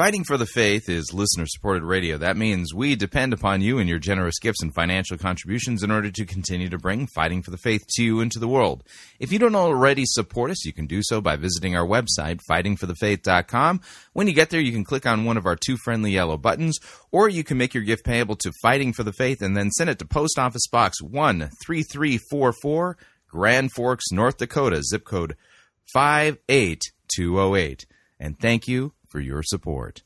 Fighting for the Faith is listener-supported radio. That means we depend upon you and your generous gifts and financial contributions in order to continue to bring Fighting for the Faith to you and to the world. If you don't already support us, you can do so by visiting our website, fightingforthefaith.com. When you get there, you can click on one of our two friendly yellow buttons, or you can make your gift payable to Fighting for the Faith and then send it to Post Office Box 13344, Grand Forks, North Dakota, zip code 58208. And thank you for your support.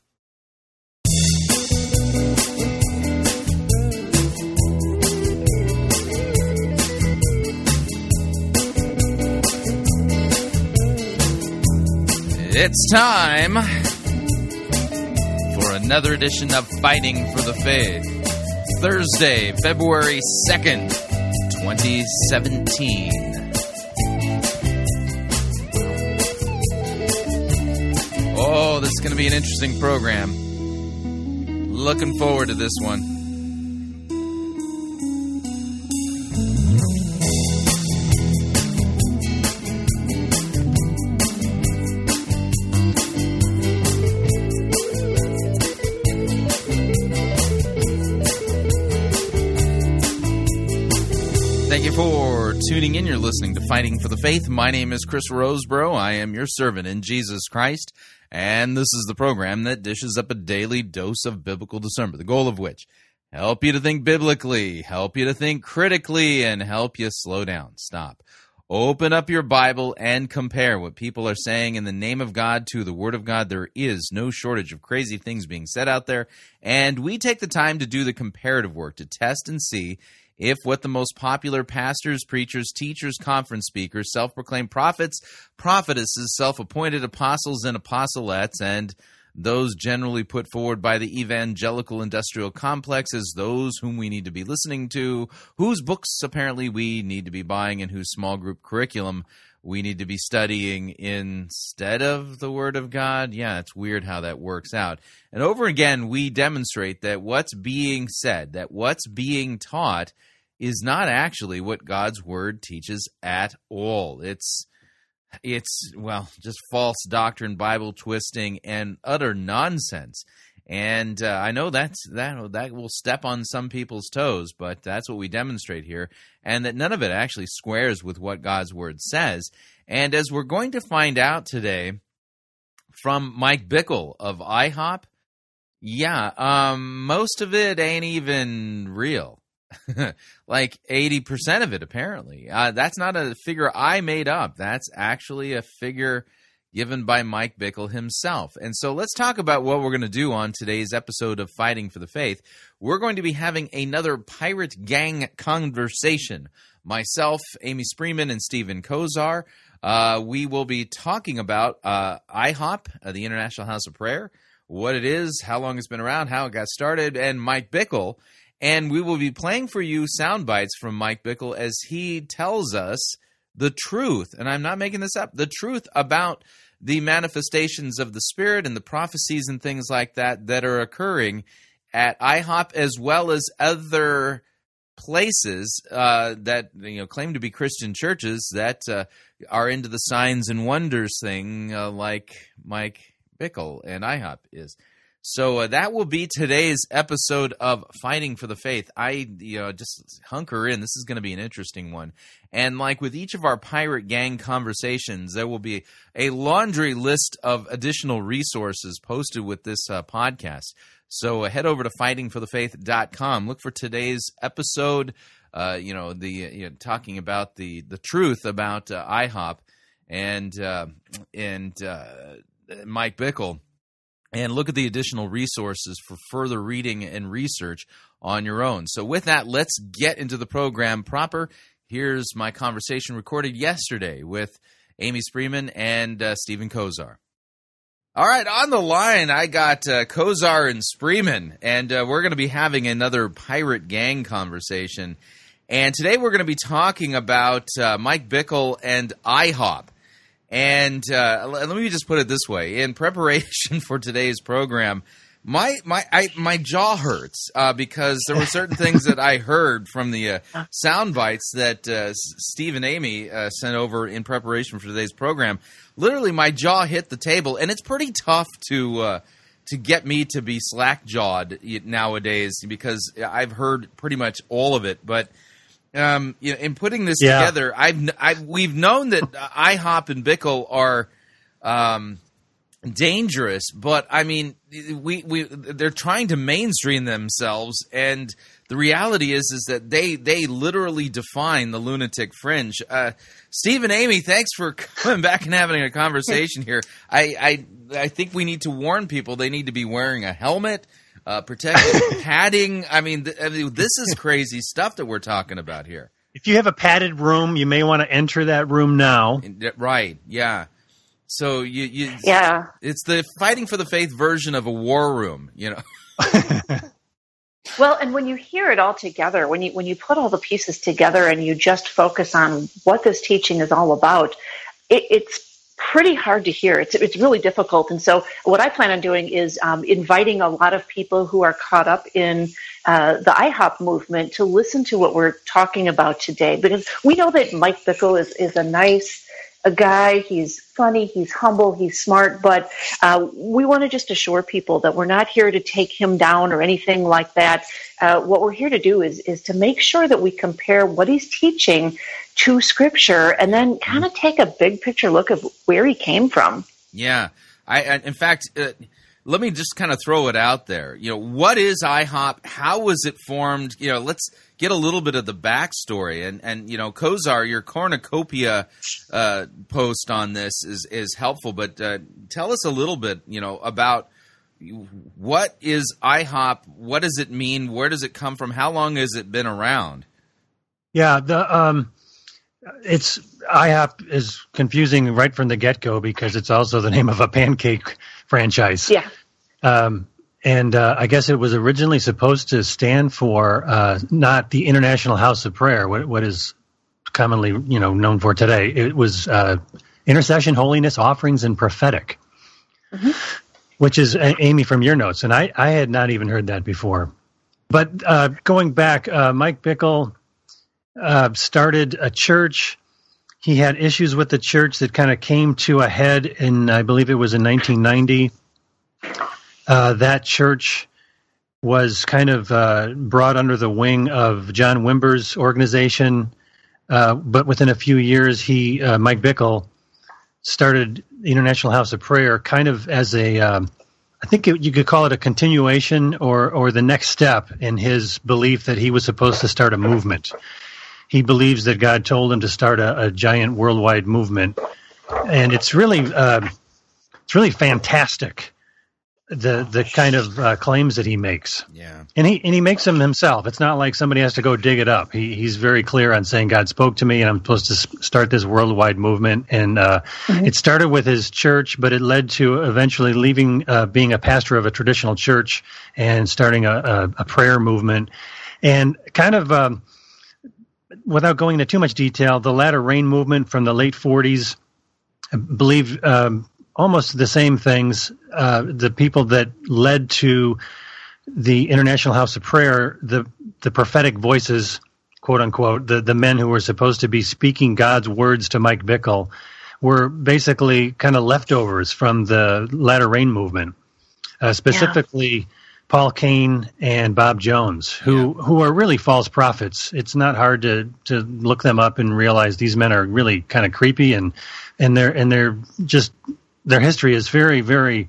It's time for another edition of Fighting for the Faith. Thursday, February 2nd, 2017. Oh, this is going to be an interesting program. Looking forward to this one. Thank you for tuning in. You're listening to Fighting for the Faith. My name is Chris Roseborough. I am your servant in Jesus Christ. And this is the program that dishes up a daily dose of biblical discernment, the goal of which, help you to think biblically, help you to think critically, and help you slow down, stop. Open up your Bible and compare what people are saying in the name of God to the Word of God. There is no shortage of crazy things being said out there, and we take the time to do the comparative work, to test and see if what the most popular pastors, preachers, teachers, conference speakers, self-proclaimed prophets, prophetesses, self-appointed apostles and apostolettes, and those generally put forward by the evangelical industrial complex as those whom we need to be listening to, whose books apparently we need to be buying, and whose small group curriculum we need to be studying instead of the Word of God. Yeah, it's weird how that works out. And over again, we demonstrate that what's being said, that what's being taught is not actually what God's Word teaches at all. It's just false doctrine, Bible twisting, and utter nonsense. And I know that will step on some people's toes, but that's what we demonstrate here, and that none of it actually squares with what God's Word says. And as we're going to find out today from Mike Bickle of IHOP, most of it ain't even real. Like 80% of it, apparently. That's not a figure I made up. That's actually a figure given by Mike Bickle himself. And so let's talk about what we're going to do on today's episode of Fighting for the Faith. We're going to be having another pirate gang conversation. Myself, Amy Spreeman, and Stephen Kozar. We will be talking about IHOP, the International House of Prayer, what it is, how long it's been around, how it got started, and Mike Bickle. And we will be playing for you sound bites from Mike Bickle as he tells us the truth, and I'm not making this up, the truth about the manifestations of the Spirit and the prophecies and things like that that are occurring at IHOP as well as other places that claim to be Christian churches that are into the signs and wonders thing like Mike Bickle and IHOP is. So that will be today's episode of Fighting for the Faith. Just hunker in. This is going to be an interesting one. And like with each of our pirate gang conversations, there will be a laundry list of additional resources posted with this podcast. So head over to fightingforthefaith.com. Look for today's episode, talking about the truth about IHOP and Mike Bickle. And look at the additional resources for further reading and research on your own. So with that, let's get into the program proper. Here's my conversation recorded yesterday with Amy Spreeman and Stephen Kozar. All right, on the line, I got Kozar and Spreeman, and we're going to be having another pirate gang conversation. And today we're going to be talking about Mike Bickle and IHOP. And let me just put it this way: in preparation for today's program, my jaw hurts because there were certain things that I heard from the sound bites that Steve and Amy sent over in preparation for today's program. Literally, my jaw hit the table, and it's pretty tough to to get me to be slack-jawed nowadays, because I've heard pretty much all of it. But in putting this together, we've known that IHOP and Bickle are dangerous, but I mean, they're trying to mainstream themselves, and the reality is that they literally define the lunatic fringe. Steve and Amy, thanks for coming back and having a conversation here. I think we need to warn people they need to be wearing a helmet, protective padding. I mean, this is crazy stuff that we're talking about here. If you have a padded room, you may want to enter that room now. Right, yeah. So it's the fighting for the faith version of a war room, you know. Well, and when you hear it all together, when you put all the pieces together and you just focus on what this teaching is all about, it's pretty hard to hear. It's really difficult. And so what I plan on doing is inviting a lot of people who are caught up in the IHOP movement to listen to what we're talking about today, because we know that Mike Bickle is a nice guy. He's funny, he's humble, he's smart, but we want to just assure people that we're not here to take him down or anything like that. What we're here to do is to make sure that we compare what he's teaching to Scripture, and then kind of take a big picture look of where he came from. Yeah. In fact, let me just kind of throw it out there. You know, what is IHOP? How was it formed? You know, let's get a little bit of the backstory. And you know, Kozar, your cornucopia post on this is helpful. But tell us a little bit, you know, about what is IHOP? What does it mean? Where does it come from? How long has it been around? Yeah, it's IHOP is confusing right from the get-go because it's also the name of a pancake franchise. Yeah. And I guess it was originally supposed to stand for not the International House of Prayer, what is commonly, you know, known for today. It was Intercession, Holiness, Offerings, and Prophetic, which is, Amy, from your notes. And I had not even heard that before. But going back, Mike Bickle started a church. He had issues with the church that kind of came to a head in, I believe it was in 1990. That church was kind of brought under the wing of John Wimber's organization, but within a few years, Mike Bickle started the International House of Prayer kind of as a, I think you could call it a continuation or the next step in his belief that he was supposed to start a movement. He believes that God told him to start a giant worldwide movement, and it's really fantastic. The kind of claims that he makes, and he makes them himself. It's not like somebody has to go dig it up. He's very clear on saying God spoke to me, and I'm supposed to start this worldwide movement. And it started with his church, but it led to eventually leaving being a pastor of a traditional church and starting a prayer movement. And kind of without going into too much detail, the Latter Rain movement from the late 40s, I believe. Almost the same things. The people that led to the International House of Prayer, the prophetic voices, quote unquote, the men who were supposed to be speaking God's words to Mike Bickle, were basically kind of leftovers from the Latter Rain movement, specifically Paul Cain and Bob Jones, who are really false prophets. It's not hard to look them up and realize these men are really kind of creepy, and they're just. Their history is very, very.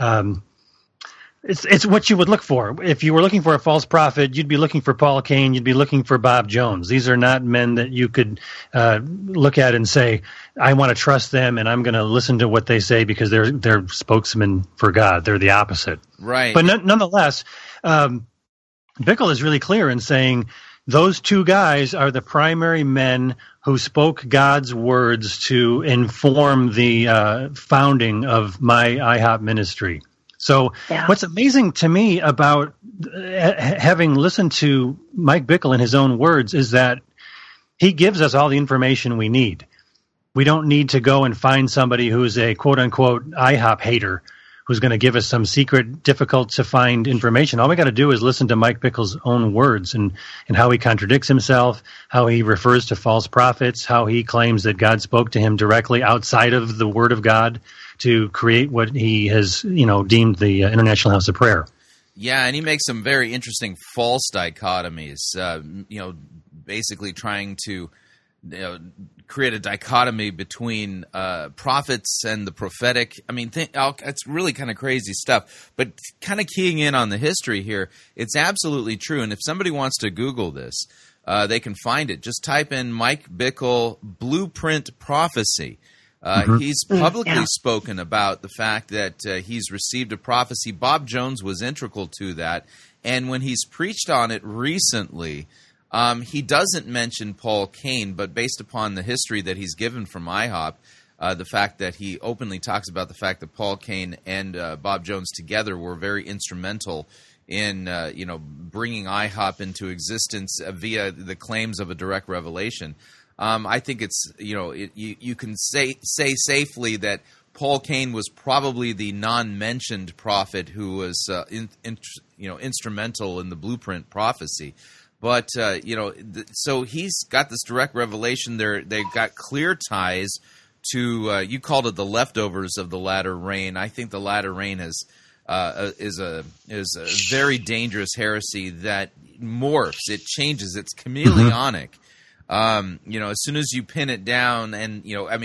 It's what you would look for if you were looking for a false prophet. You'd be looking for Paul Cain. You'd be looking for Bob Jones. These are not men that you could look at and say, "I want to trust them, and I'm going to listen to what they say because they're spokesmen for God." They're the opposite, right? But nonetheless, Bickle is really clear in saying those two guys are the primary men who spoke God's words to inform the founding of my IHOP ministry. So what's amazing to me about having listened to Mike Bickle in his own words is that he gives us all the information we need. We don't need to go and find somebody who's a quote-unquote IHOP hater who's going to give us some secret, difficult-to-find information. All we got to do is listen to Mike Bickle's own words and how he contradicts himself, how he refers to false prophets, how he claims that God spoke to him directly outside of the Word of God to create what he has, deemed the International House of Prayer. Yeah, and he makes some very interesting false dichotomies, basically trying to create a dichotomy between prophets and the prophetic. I mean, it's really kind of crazy stuff. But kind of keying in on the history here, it's absolutely true. And if somebody wants to Google this, they can find it. Just type in Mike Bickle Blueprint Prophecy. He's publicly spoken about the fact that he's received a prophecy. Bob Jones was integral to that. And when he's preached on it recently, he doesn't mention Paul Cain, but based upon the history that he's given from IHOP, the fact that he openly talks about the fact that Paul Cain and Bob Jones together were very instrumental in bringing IHOP into existence via the claims of a direct revelation. I think it's you can say safely that Paul Cain was probably the non-mentioned prophet who was instrumental in the blueprint prophecy. But so he's got this direct revelation. They've got clear ties to you called it the leftovers of the latter rain. I think the latter rain is a very dangerous heresy that morphs. It changes. It's chameleonic. As soon as you pin it down, and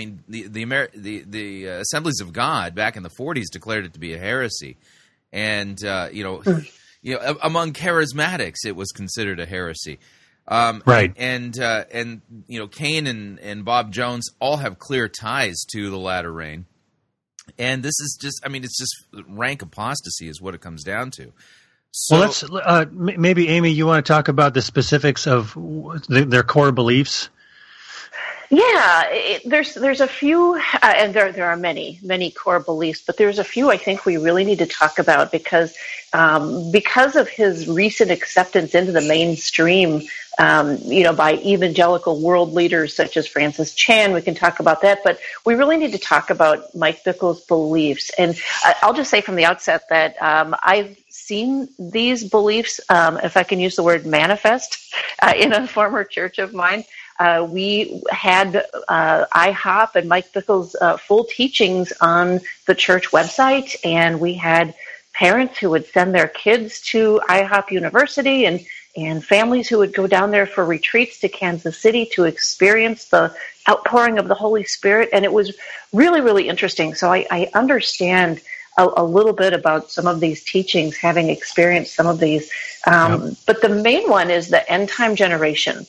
the Assemblies of God back in the 40s declared it to be a heresy, and among charismatics it was considered a heresy. Right. And Cain and Bob Jones all have clear ties to the latter rain, and this is just it's just rank apostasy is what it comes down to. So, well, let's maybe, Amy, you want to talk about the specifics of their core beliefs? Yeah, there's a few, and there are many core beliefs, but there's a few I think we really need to talk about because of his recent acceptance into the mainstream, by evangelical world leaders such as Francis Chan. We can talk about that, but we really need to talk about Mike Bickle's beliefs. And I'll just say from the outset that I've seen these beliefs, if I can use the word manifest, in a former church of mine. We had IHOP and Mike Bickle's full teachings on the church website, and we had parents who would send their kids to IHOP University and families who would go down there for retreats to Kansas City to experience the outpouring of the Holy Spirit. And it was really, really interesting. So I understand a little bit about some of these teachings, having experienced some of these. But the main one is the end time generation.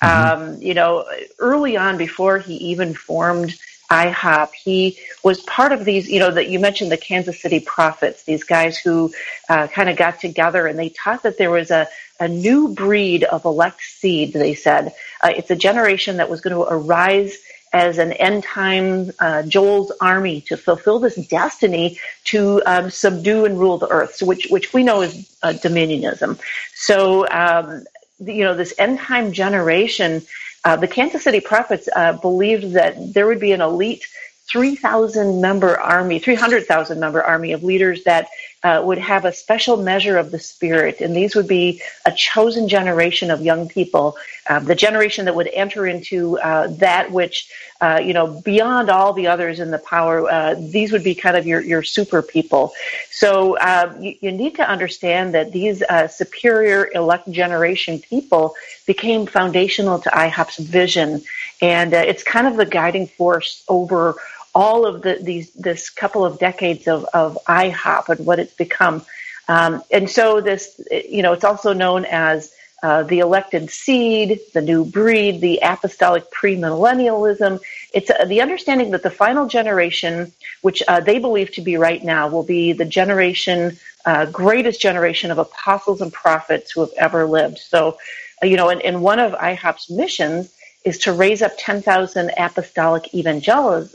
Early on, before he even formed IHOP, he was part of these, that you mentioned, the Kansas City prophets, these guys who kind of got together and they taught that there was a new breed of elect seed, they said. It's a generation that was going to arise as an end time Joel's army to fulfill this destiny to subdue and rule the earth, so which we know is dominionism. So, this end time generation, the Kansas City prophets believed that there would be an elite 300,000 member army of leaders that would have a special measure of the Spirit, and these would be a chosen generation of young people, the generation that would enter into that which, beyond all the others in the power, these would be kind of your super people. So you need to understand that these superior elect generation people became foundational to IHOP's vision, and it's kind of the guiding force over all of this couple of decades of IHOP and what it's become. And so this, it's also known as the elected seed, the new breed, the apostolic premillennialism. It's the understanding that the final generation, which they believe to be right now, will be the greatest generation of apostles and prophets who have ever lived. So, and one of IHOP's missions is to raise up 10,000 apostolic evangelicals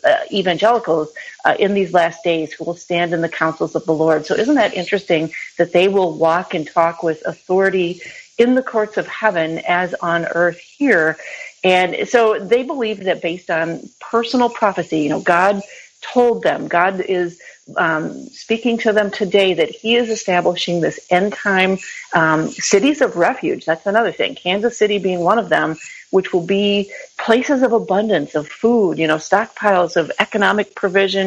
in these last days who will stand in the councils of the Lord. So isn't that interesting that they will walk and talk with authority in the courts of heaven as on earth here? And so they believe that based on personal prophecy, God told them, God is speaking to them today that he is establishing this end time cities of refuge. That's another thing. Kansas City being one of them, which will be places of abundance of food, stockpiles of economic provision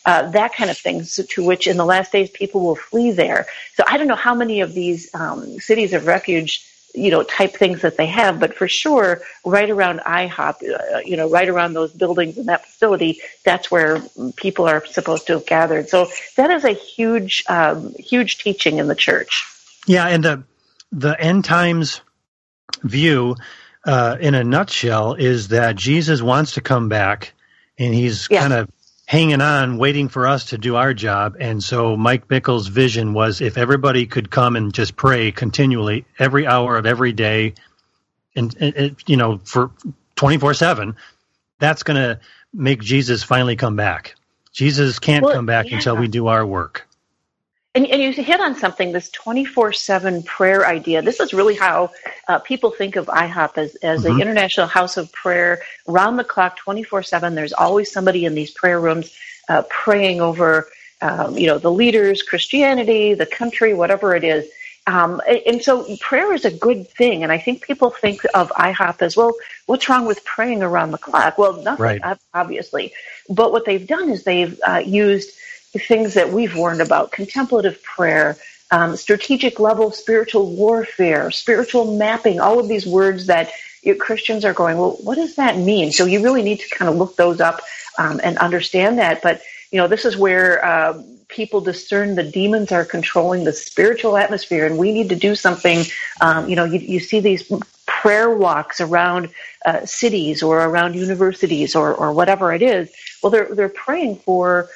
that kind of thing, so, to which in the last days people will flee there. So I don't know how many of these cities of refuge, type things that they have, but for sure, right around IHOP, right around those buildings in that facility, that's where people are supposed to have gathered. So that is a huge, huge teaching in the church. Yeah, and the end times view, in a nutshell, is that Jesus wants to come back, and he's kind of hanging on, waiting for us to do our job. And so Mike Bickle's vision was, if everybody could come and just pray continually every hour of every day, and for 24/7, that's going to make Jesus finally come back. Jesus can't come back until we do our work. And you hit on something, this 24/7 prayer idea. This is really how people think of IHOP as the International House of Prayer, round the clock, 24/7. There's always somebody in these prayer rooms praying over, the leaders, Christianity, the country, whatever it is. And so prayer is a good thing. And I think people think of IHOP as, well, what's wrong with praying around the clock? Well, nothing, obviously. But what they've done is they've used things that we've warned about: contemplative prayer, strategic level spiritual warfare, spiritual mapping, all of these words that Christians are going, well, what does that mean? So you really need to kind of look those up and understand that. But, this is where people discern the demons are controlling the spiritual atmosphere, and we need to do something. You see these prayer walks around cities or around universities or whatever it is. Well, they're praying for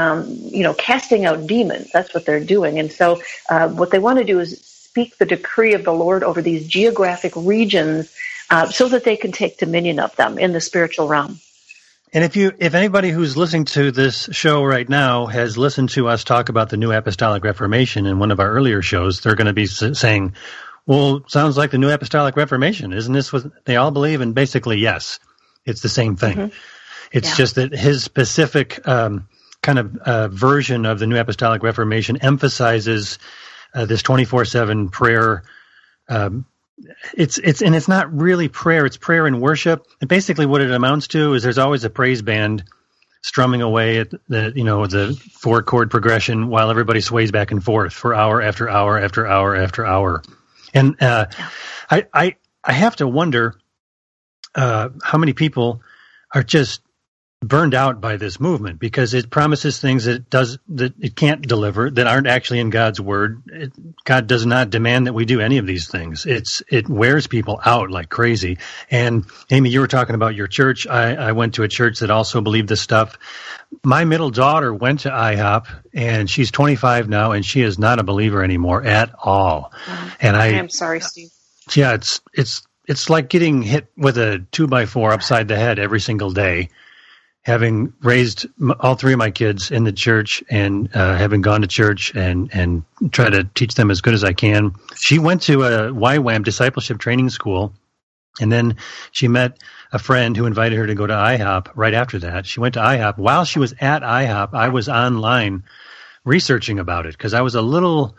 casting out demons. That's what they're doing. And so what they want to do is speak the decree of the Lord over these geographic regions so that they can take dominion of them in the spiritual realm. And if anybody who's listening to this show right now has listened to us talk about the New Apostolic Reformation in one of our earlier shows, they're going to be saying, well, sounds like the New Apostolic Reformation. Isn't this what they all believe? And basically, yes, it's the same thing. It's just that his specific version of the New Apostolic Reformation emphasizes this 24/7 prayer. It's not really prayer; it's prayer and worship. And basically, what it amounts to is there's always a praise band strumming away at the 4-chord progression while everybody sways back and forth for hour after hour after hour after hour. And I have to wonder how many people are just burned out by this movement, because it promises things that it can't deliver, that aren't actually in God's word. God does not demand that we do any of these things. It wears people out like crazy. And Amy, you were talking about your church. I went to a church that also believed this stuff. My middle daughter went to IHOP, and she's 25 now, and she is not a believer anymore at all. And I'm sorry, Steve. Yeah, it's like getting hit with a 2x4 upside the head every single day. Having raised all 3 of my kids in the church and having gone to church and try to teach them as good as I can. She went to a YWAM discipleship training school, and then she met a friend who invited her to go to IHOP right after that. She went to IHOP. While she was at IHOP, I was online researching about it because I was a little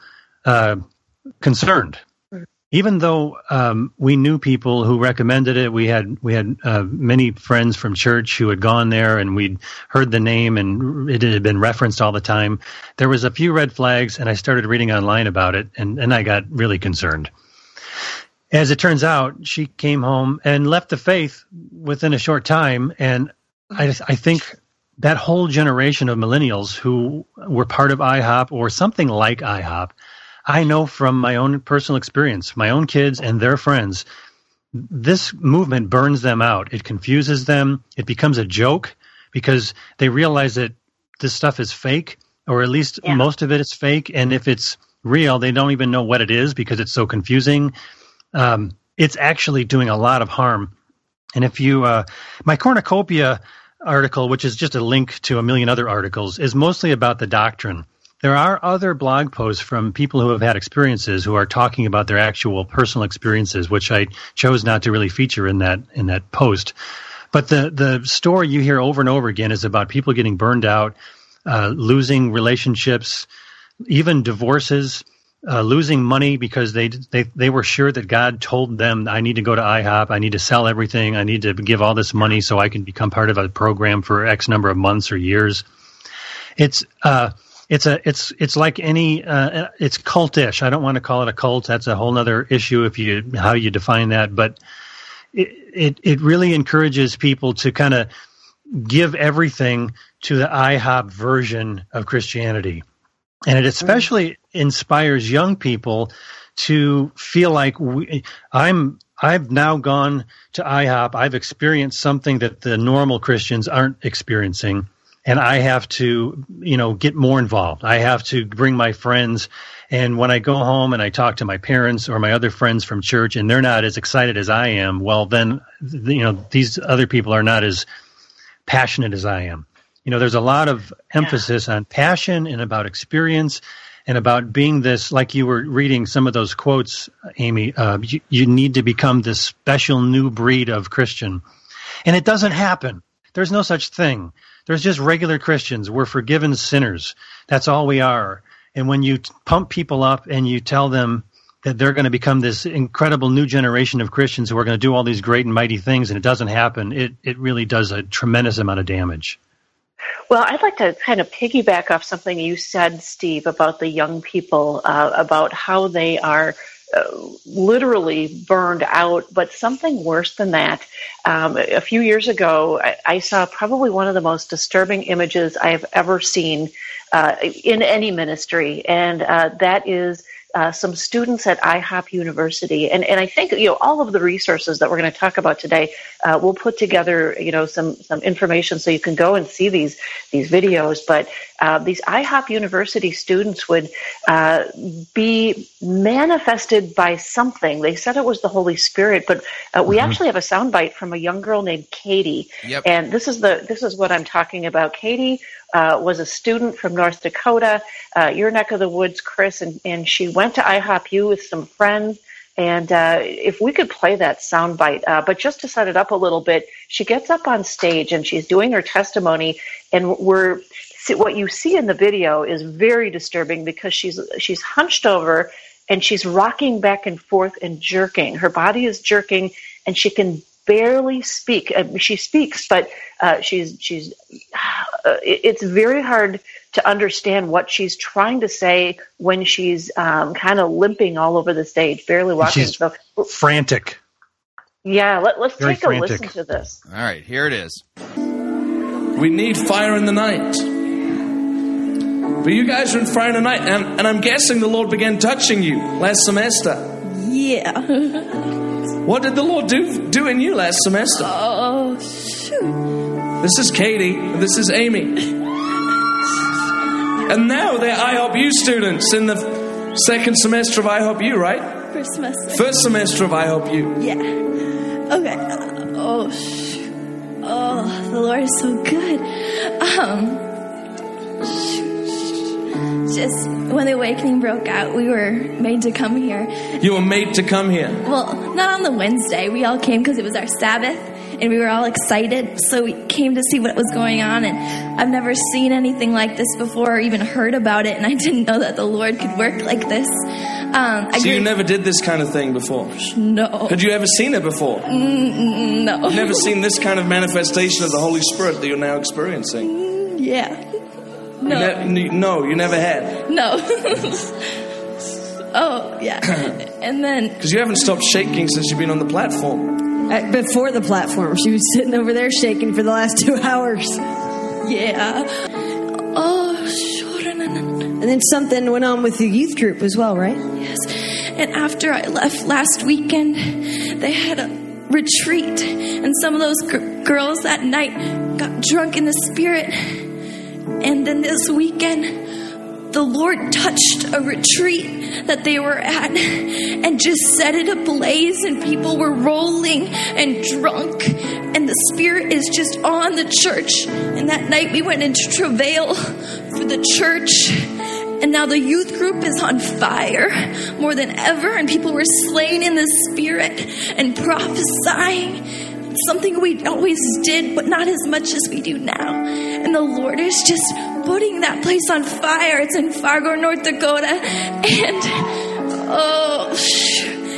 concerned. Even though we knew people who recommended it, we had many friends from church who had gone there, and we'd heard the name, and it had been referenced all the time. There was a few red flags, and I started reading online about it, and I got really concerned. As it turns out, she came home and left the faith within a short time, and I think that whole generation of millennials who were part of IHOP or something like IHOP, I know from my own personal experience, my own kids and their friends, this movement burns them out. It confuses them. It becomes a joke because they realize that this stuff is fake, or at least most of it is fake. And if it's real, they don't even know what it is because it's so confusing. It's actually doing a lot of harm. And if you, my cornucopia article, which is just a link to a million other articles, is mostly about the doctrine. There are other blog posts from people who have had experiences who are talking about their actual personal experiences, which I chose not to really feature in that post. But the story you hear over and over again is about people getting burned out, losing relationships, even divorces, losing money because they were sure that God told them, I need to go to IHOP, I need to sell everything, I need to give all this money so I can become part of a program for X number of months or years. It's like any it's cultish. I don't want to call it a cult. That's a whole other issue how you define that. But it really encourages people to kind of give everything to the IHOP version of Christianity, and it especially inspires young people to feel like I've now gone to IHOP. I've experienced something that the normal Christians aren't experiencing. And I have to, get more involved. I have to bring my friends. And when I go home and I talk to my parents or my other friends from church and they're not as excited as I am, well, then, these other people are not as passionate as I am. There's a lot of emphasis on passion and about experience and about being this, like you were reading some of those quotes, Amy, you need to become this special new breed of Christian. And it doesn't happen. There's no such thing. There's just regular Christians. We're forgiven sinners. That's all we are. And when you pump people up and you tell them that they're going to become this incredible new generation of Christians who are going to do all these great and mighty things, and it doesn't happen, it really does a tremendous amount of damage. Well, I'd like to kind of piggyback off something you said, Steve, about the young people, about how they are literally burned out, but something worse than that. A few years ago, I saw probably one of the most disturbing images I have ever seen in any ministry, and that is some students at IHOP University. And I think, all of the resources that we're going to talk about today, we'll put together, some information so you can go and see these videos. But these IHOP University students would be manifested by something. They said it was the Holy Spirit, but we actually have a soundbite from a young girl named Katie. Yep. And this is what I'm talking about. Katie was a student from North Dakota, your neck of the woods, Chris, and she went to IHOP-U with some friends. And if we could play that soundbite, but just to set it up a little bit, she gets up on stage and she's doing her testimony, and what you see in the video is very disturbing because she's hunched over and she's rocking back and forth and jerking. Her body is jerking, and she can barely speak. She speaks, but it's very hard to understand what she's trying to say when she's kind of limping all over the stage, barely walking. She's frantic. Yeah, let's very take a listen to this. All right, here it is. We need fire in the night. But you guys are in fire in the night, and I'm guessing the Lord began touching you last semester. Yeah. What did the Lord do in you last semester? Oh, shoot. This is Katie. This is Amy. And now they're IHOP-U students in the second semester of IHOP-U, right? First semester. First semester of IHOP-U. Yeah. Okay. Oh, shoot. Oh, the Lord is so good. Just when the awakening broke out, we were made to come here. You were made to come here? Well, not on the Wednesday. We all came because it was our Sabbath, and we were all excited. So we came to see what was going on, and I've never seen anything like this before or even heard about it, and I didn't know that the Lord could work like this. So you never did this kind of thing before? No. Had you ever seen it before? No. You've never seen this kind of manifestation of the Holy Spirit that you're now experiencing? Yeah. No. You never had? No. Oh, yeah. And then... Because you haven't stopped shaking since you've been on the platform. Before the platform. She was sitting over there shaking for the last 2 hours. Yeah. Oh, sure. And then something went on with the youth group as well, right? Yes. And after I left last weekend, they had a retreat. And some of those girls that night got drunk in the Spirit. And then this weekend, the Lord touched a retreat that they were at and just set it ablaze, and people were rolling and drunk, and the Spirit is just on the church. And that night we went into travail for the church, and now the youth group is on fire more than ever, and people were slain in the Spirit and prophesying. Something we always did, but not as much as we do now. And the Lord is just putting that place on fire. It's in Fargo, North Dakota. And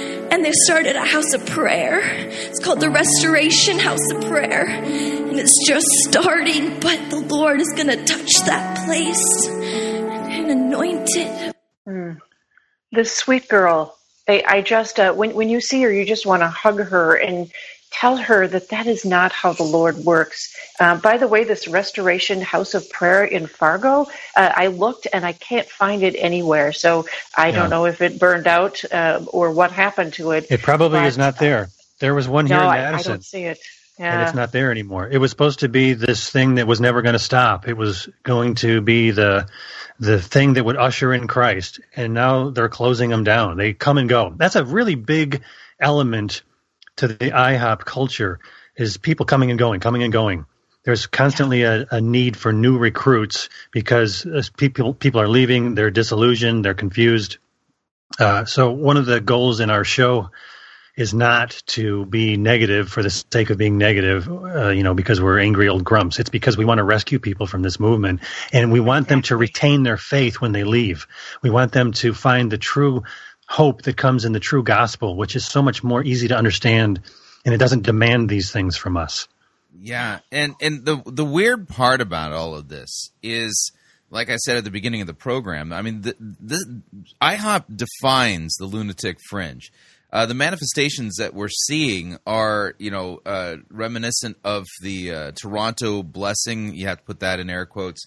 they started a house of prayer. It's called the Restoration House of Prayer. And it's just starting, but the Lord is going to touch that place and anoint it. This sweet girl, I just, when you see her, you just want to hug her and tell her that is not how the Lord works. By the way, this Restoration House of Prayer in Fargo, I looked and I can't find it anywhere. So I don't know if it burned out or what happened to it. It probably is not there. There was one here in Madison. I don't see it. Yeah. And it's not there anymore. It was supposed to be this thing that was never going to stop. It was going to be the thing that would usher in Christ. And now they're closing them down. They come and go. That's a really big element to the IHOP culture, is people coming and going. There's constantly a need for new recruits because people are leaving, they're disillusioned, they're confused. So one of the goals in our show is not to be negative for the sake of being negative, because we're angry old grumps. It's because we want to rescue people from this movement, and we want them to retain their faith when they leave. We want them to find the true hope that comes in the true gospel, which is so much more easy to understand, and it doesn't demand these things from us. Yeah, and the weird part about all of this is, like I said at the beginning of the program, I mean, the IHOP defines the lunatic fringe. The manifestations that we're seeing are, reminiscent of the Toronto blessing. You have to put that in air quotes.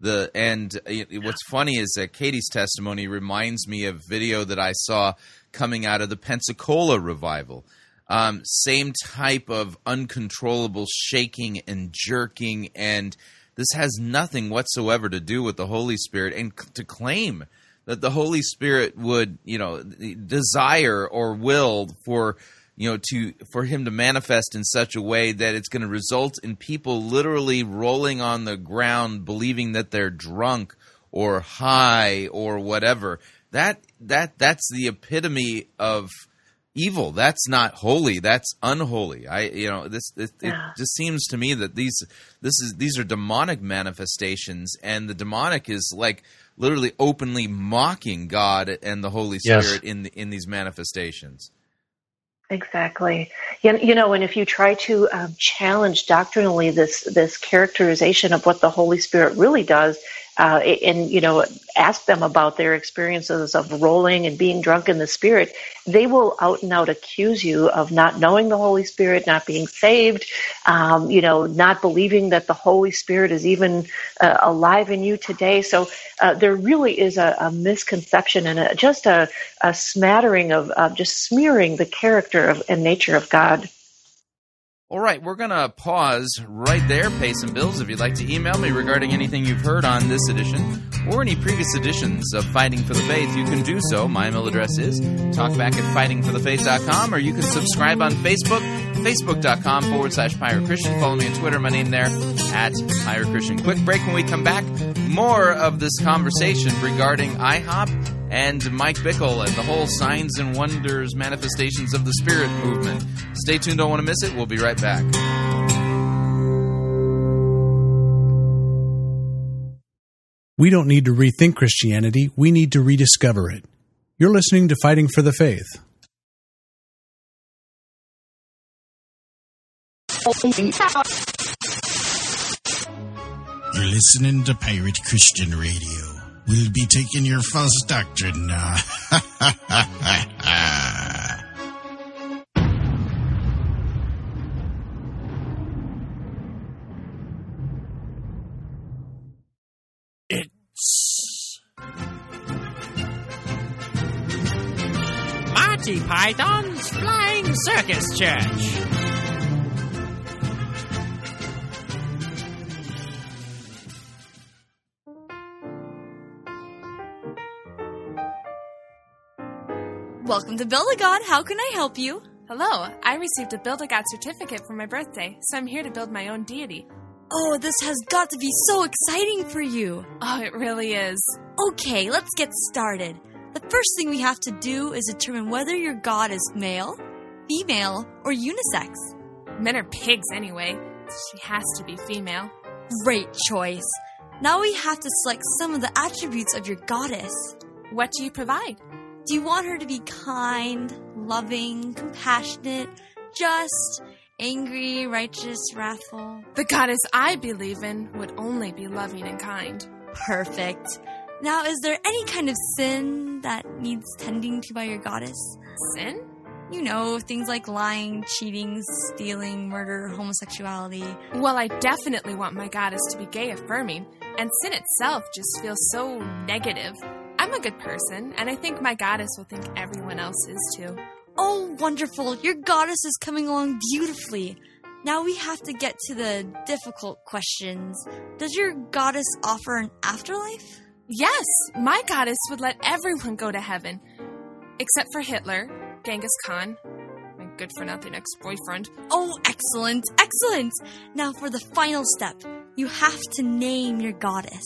What's funny is that Katie's testimony reminds me of video that I saw coming out of the Pensacola revival. Same type of uncontrollable shaking and jerking, and this has nothing whatsoever to do with the Holy Spirit. And to claim that the Holy Spirit would, desire or will for him to manifest in such a way that it's going to result in people literally rolling on the ground, believing that they're drunk or high or whatever. That's the epitome of evil. That's not holy. That's unholy. It just seems to me that these are demonic manifestations, and the demonic is like literally openly mocking God and the Holy Spirit in these manifestations. Exactly. And if you try to challenge doctrinally this characterization of what the Holy Spirit really does, and ask them about their experiences of rolling and being drunk in the Spirit, they will out and out accuse you of not knowing the Holy Spirit, not being saved, not believing that the Holy Spirit is even alive in you today. So there really is a misconception and just a smattering of just smearing the character and nature of God. All right, we're going to pause right there, pay some bills. If you'd like to email me regarding anything you've heard on this edition or any previous editions of Fighting for the Faith, you can do so. My email address is talkback@fightingforthefaith.com, or you can subscribe on Facebook, facebook.com/Pirate Christian. Follow me on Twitter, my name there, @Pirate Christian. Quick break. When we come back, more of this conversation regarding IHOP and Mike Bickle and the whole signs and wonders manifestations of the Spirit movement. Stay tuned, don't want to miss it. We'll be right back. We don't need to rethink Christianity. We need to rediscover it. You're listening to Fighting for the Faith. You're listening to Pirate Christian Radio. We'll be taking your false doctrine now. It's Monty Python's Flying Circus Church. Welcome to Build-A-God. How can I help you? Hello. I received a Build-A-God certificate for my birthday, so I'm here to build my own deity. Oh, this has got to be so exciting for you. Oh, it really is. Okay, let's get started. The first thing we have to do is determine whether your god is male, female, or unisex. Men are pigs anyway. She has to be female. Great choice. Now we have to select some of the attributes of your goddess. What do you provide? Do you want her to be kind, loving, compassionate, just, angry, righteous, wrathful? The goddess I believe in would only be loving and kind. Perfect. Now, is there any kind of sin that needs tending to by your goddess? Sin? You know, things like lying, cheating, stealing, murder, homosexuality. Well, I definitely want my goddess to be gay affirming, and sin itself just feels so negative. I'm a good person, and I think my goddess will think everyone else is too. Oh, wonderful. Your goddess is coming along beautifully. Now we have to get to the difficult questions. Does your goddess offer an afterlife? Yes, my goddess would let everyone go to heaven. Except for Hitler, Genghis Khan, my good-for-nothing ex-boyfriend. Oh, excellent, excellent! Now for the final step, you have to name your goddess.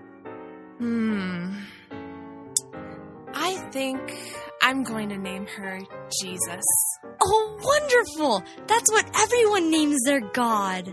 I think I'm going to name her Jesus. Oh, wonderful! That's what everyone names their god.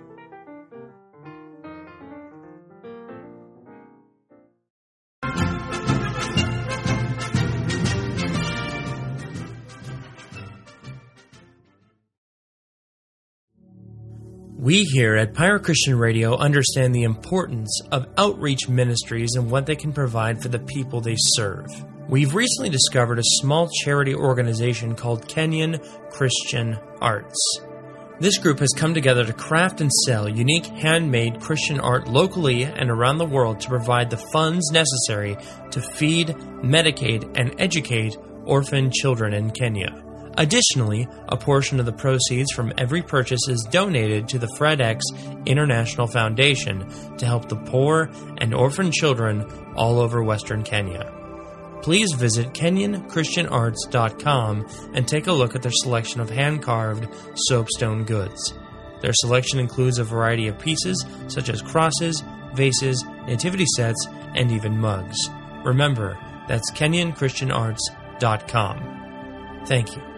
We here at Pirate Christian Radio understand the importance of outreach ministries and what they can provide for the people they serve. We've recently discovered a small charity organization called Kenyan Christian Arts. This group has come together to craft and sell unique handmade Christian art locally and around the world to provide the funds necessary to feed, medicate, and educate orphan children in Kenya. Additionally, a portion of the proceeds from every purchase is donated to the Fred X International Foundation to help the poor and orphan children all over Western Kenya. Please visit KenyanChristianArts.com and take a look at their selection of hand-carved soapstone goods. Their selection includes a variety of pieces such as crosses, vases, nativity sets, and even mugs. Remember, that's KenyanChristianArts.com. Thank you.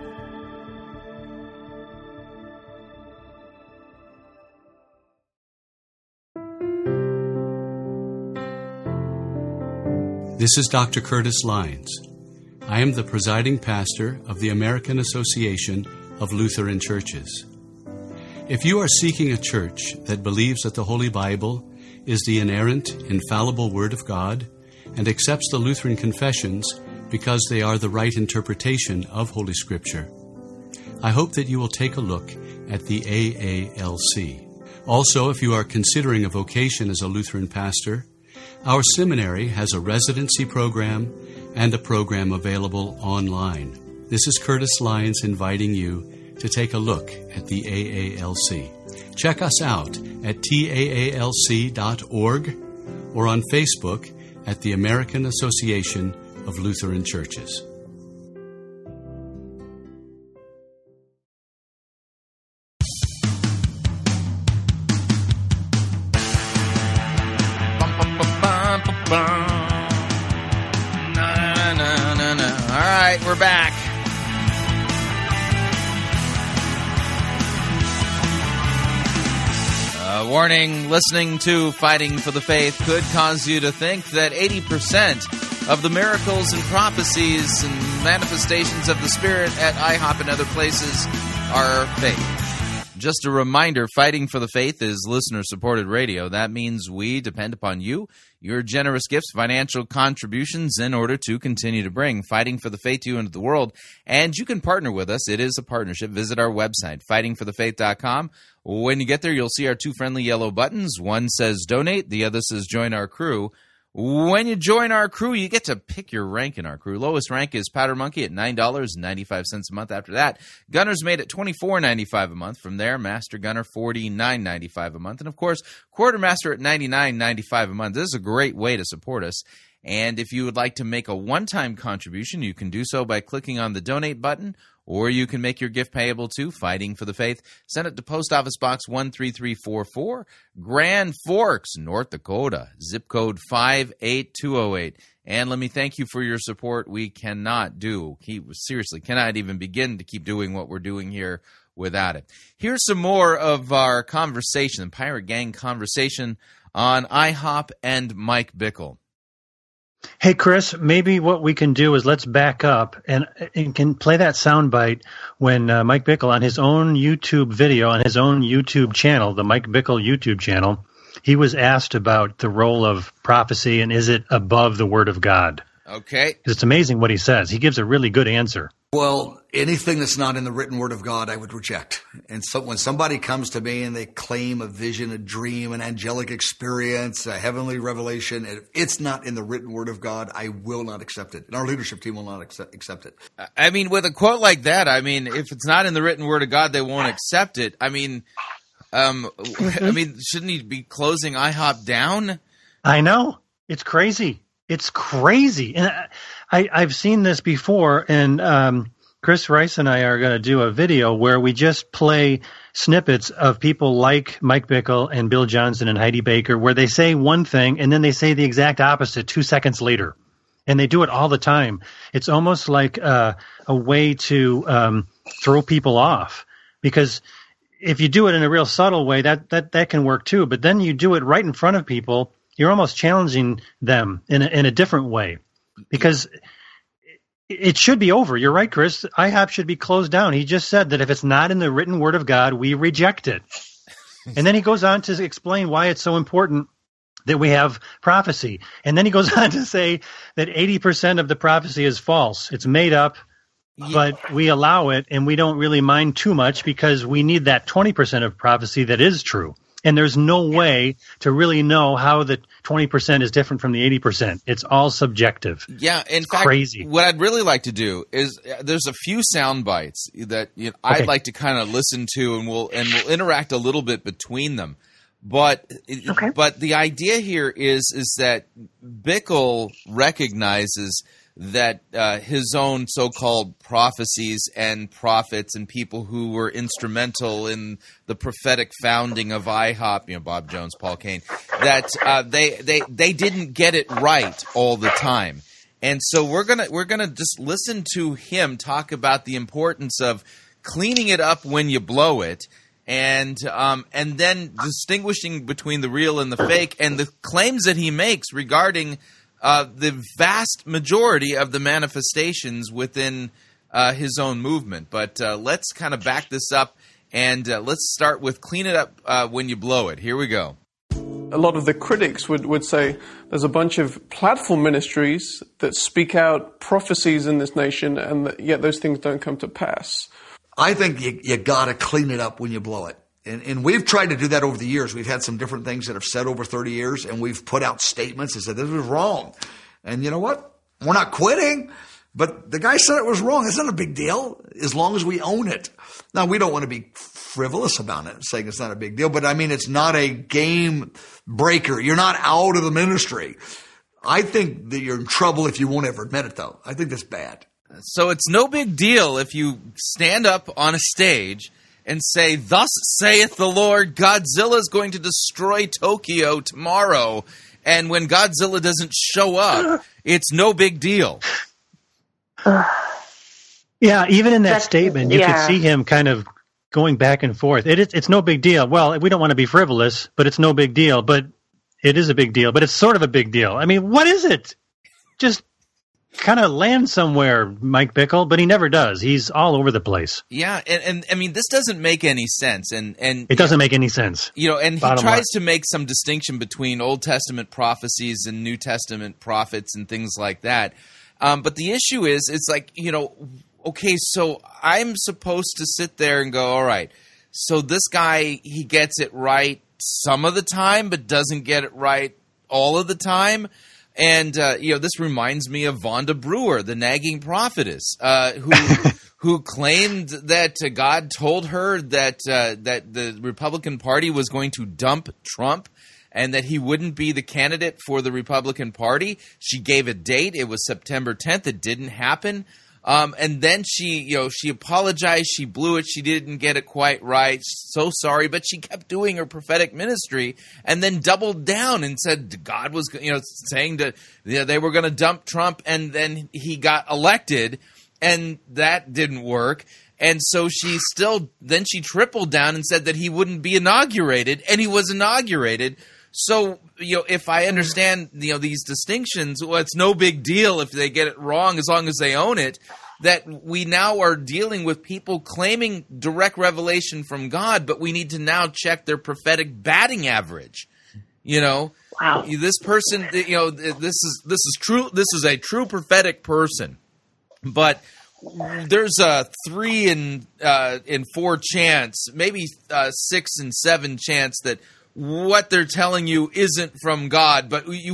This is Dr. Curtis Lyons. I am the presiding pastor of the American Association of Lutheran Churches. If you are seeking a church that believes that the Holy Bible is the inerrant, infallible Word of God and accepts the Lutheran confessions because they are the right interpretation of Holy Scripture, I hope that you will take a look at the AALC. Also, if you are considering a vocation as a Lutheran pastor, our seminary has a residency program and a program available online. This is Curtis Lyons inviting you to take a look at the AALC. Check us out at taalc.org or on Facebook at the American Association of Lutheran Churches. We're back. Warning, listening to Fighting for the Faith could cause you to think that 80% of the miracles and prophecies and manifestations of the Spirit at IHOP and other places are fake. Just a reminder, Fighting for the Faith is listener-supported radio. That means we depend upon you, your generous gifts, financial contributions in order to continue to bring Fighting for the Faith to you into the world. And you can partner with us. It is a partnership. Visit our website, fightingforthefaith.com. When you get there, you'll see our two friendly yellow buttons. One says donate. The other says join our crew. When you join our crew, you get to pick your rank in our crew. Lowest rank is Powder Monkey at $9.95 a month. After that, Gunner's Mate at $24.95 a month. From there, Master Gunner $49.95 a month. And, of course, Quartermaster at $99.95 a month. This is a great way to support us. And if you would like to make a one-time contribution, you can do so by clicking on the donate button, or you can make your gift payable to Fighting for the Faith. Send it to Post Office Box 13344, Grand Forks, North Dakota, zip code 58208. And let me thank you for your support. We cannot even begin to keep doing what we're doing here without it. Here's some more of our conversation, the Pirate Gang conversation on IHOP and Mike Bickle. Hey, Chris, maybe what we can do is let's back up and can play that soundbite when Mike Bickle on his own YouTube video, on his own YouTube channel, the Mike Bickle YouTube channel, he was asked about the role of prophecy and is it above the Word of God? Okay. It's amazing what he says. He gives a really good answer. Well, anything that's not in the written word of God, I would reject. And so when somebody comes to me and they claim a vision, a dream, an angelic experience, a heavenly revelation, if it's not in the written word of God, I will not accept it. And our leadership team will not accept it. I mean, with a quote like that, I mean, if it's not in the written word of God, they won't accept it. I mean, shouldn't he be closing IHOP down? I know. It's crazy. It's crazy. And I've seen this before, and Chris Rice and I are going to do a video where we just play snippets of people like Mike Bickle and Bill Johnson and Heidi Baker, where they say one thing and then they say the exact opposite 2 seconds later. And they do it all the time. It's almost like a way to throw people off, because if you do it in a real subtle way, that can work too. But then you do it right in front of people, you're almost challenging them in a different way, because it should be over. You're right, Chris. IHOP should be closed down. He just said that if it's not in the written word of God, we reject it. And then he goes on to explain why it's so important that we have prophecy. And then he goes on to say that 80% of the prophecy is false. It's made up, but we allow it, and we don't really mind too much because we need that 20% of prophecy that is true. And there's no way to really know how the 20% is different from the 80%. It's all subjective. Yeah, in fact, crazy. What I'd really like to do is there's a few sound bites that I'd like to kind of listen to, and we'll interact a little bit between them. But the idea here is that Bickle recognizes that his own so-called prophecies and prophets and people who were instrumental in the prophetic founding of IHOP, Bob Jones, Paul Cain, that they didn't get it right all the time. And so we're gonna just listen to him talk about the importance of cleaning it up when you blow it, and then distinguishing between the real and the fake, and the claims that he makes regarding the vast majority of the manifestations within his own movement. But let's kind of back this up, and let's start with clean it up when you blow it. Here we go. A lot of the critics would say there's a bunch of platform ministries that speak out prophecies in this nation, and yet those things don't come to pass. I think you got to clean it up when you blow it. And we've tried to do that over the years. We've had some different things that have said over 30 years, and we've put out statements and said, this was wrong. And you know what? We're not quitting, but the guy said it was wrong. It's not a big deal as long as we own it. Now, we don't want to be frivolous about it, saying it's not a big deal, but I mean, it's not a game breaker. You're not out of the ministry. I think that you're in trouble if you won't ever admit it, though. I think that's bad. So it's no big deal if you stand up on a stage and say, "Thus saith the Lord, Godzilla is going to destroy Tokyo tomorrow," and when Godzilla doesn't show up, it's no big deal. Yeah, even in that statement, you could see him kind of going back and forth. It's no big deal. Well, we don't want to be frivolous, but it's no big deal. But it is a big deal. But it's sort of a big deal. I mean, what is it? Just kind of land somewhere, Mike Bickle, but he never does. He's all over the place. Yeah, and I mean, this doesn't make any sense. And it doesn't make any sense. And he tries to make some distinction between Old Testament prophecies and New Testament prophets and things like that. But the issue is, it's like, okay, so I'm supposed to sit there and go, all right, so this guy, he gets it right some of the time, but doesn't get it right all of the time. And, this reminds me of Vonda Brewer, the nagging prophetess, who claimed that God told her that the Republican Party was going to dump Trump and that he wouldn't be the candidate for the Republican Party. She gave a date. It was September 10th. It didn't happen. And then she apologized. She blew it. She didn't get it quite right. So sorry. But she kept doing her prophetic ministry and then doubled down and said God was, saying that they were going to dump Trump, and then he got elected, and that didn't work. And so she tripled down and said that he wouldn't be inaugurated, and he was inaugurated. So, if I understand, these distinctions, well, it's no big deal if they get it wrong as long as they own it, that we now are dealing with people claiming direct revelation from God, but we need to now check their prophetic batting average. Wow. This person, this is true. This is a true prophetic person, but there's a 3 in 4 chance, maybe 6 and 7 chance that what they're telling you isn't from God. But but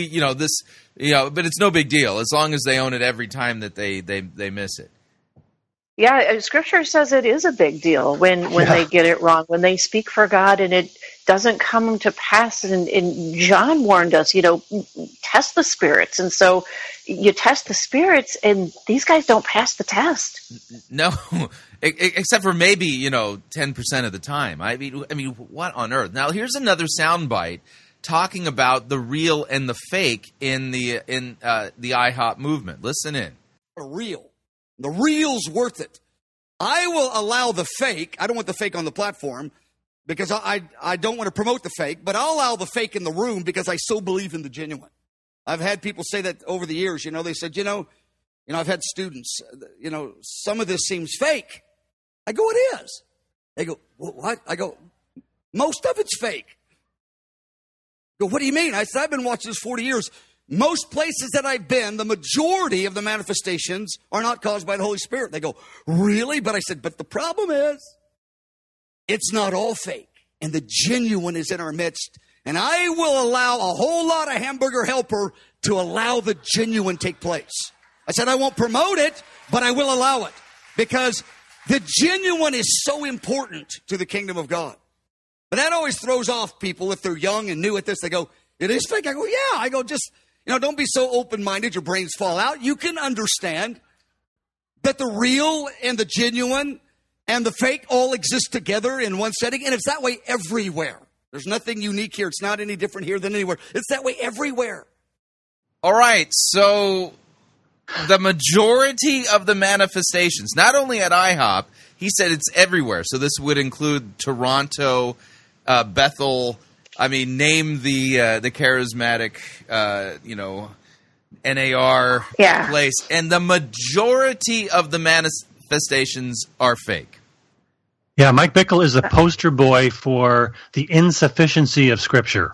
it's no big deal as long as they own it every time that they miss it. Yeah, Scripture says it is a big deal when they get it wrong, when they speak for God and it doesn't come to pass. And John warned us, test the spirits. And so you test the spirits, and these guys don't pass the test. No, except for maybe 10% of the time. I mean, what on earth? Now, here's another soundbite talking about the real and the fake in the IHOP movement. Listen in. Real. The real's worth it. I will allow the fake. I don't want the fake on the platform because I don't want to promote the fake, but I'll allow the fake in the room because I so believe in the genuine. I've had people say that over the years. They said, I've had students, some of this seems fake. I go, it is. They go, what? I go, most of it's fake. I go, what do you mean? I said, I've been watching this 40 years. Most places that I've been, the majority of the manifestations are not caused by the Holy Spirit. They go, really? But I said, but the problem is, it's not all fake. And the genuine is in our midst. And I will allow a whole lot of hamburger helper to allow the genuine take place. I said, I won't promote it, but I will allow it. Because the genuine is so important to the kingdom of God. But that always throws off people if they're young and new at this. They go, it is fake. I go, yeah. I go, just... don't be so open-minded your brains fall out. You can understand that the real and the genuine and the fake all exist together in one setting, and it's that way everywhere. There's nothing unique here. It's not any different here than anywhere. It's that way everywhere. All right, so the majority of the manifestations, not only at IHOP, he said it's everywhere. So this would include Toronto, Bethel. I mean, name the charismatic, NAR place, and the majority of the manifestations are fake. Yeah, Mike Bickle is the poster boy for the insufficiency of Scripture.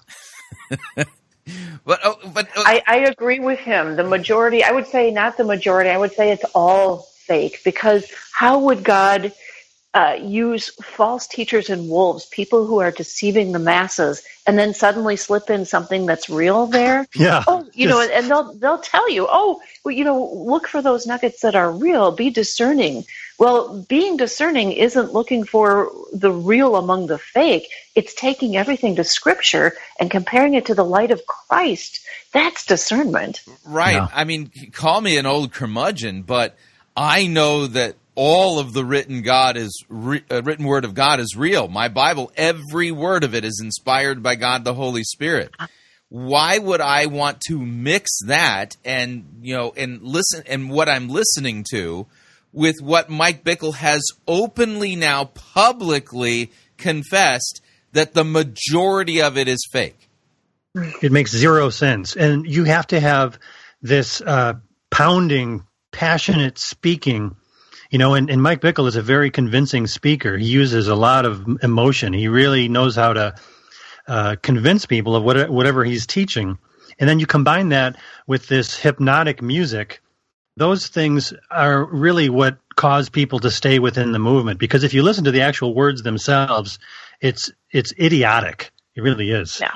I agree with him. The majority, I would say not the majority, I would say it's all fake, because how would God use false teachers and wolves, people who are deceiving the masses, and then suddenly slip in something that's real there? Yeah. Oh, and they'll tell you, look for those nuggets that are real, be discerning. Well, being discerning isn't looking for the real among the fake. It's taking everything to Scripture and comparing it to the light of Christ. That's discernment. Right. Yeah. I mean, call me an old curmudgeon, but I know that all of the written word of God is real. My Bible, every word of it is inspired by God the Holy Spirit. Why would I want to mix that and listen and what I'm listening to with what Mike Bickle has openly now publicly confessed that the majority of it is fake? It makes zero sense. And you have to have this pounding, passionate speaking. And Mike Bickle is a very convincing speaker. He uses a lot of emotion. He really knows how to convince people of whatever he's teaching. And then you combine that with this hypnotic music. Those things are really what cause people to stay within the movement. Because if you listen to the actual words themselves, it's idiotic. It really is. Yeah.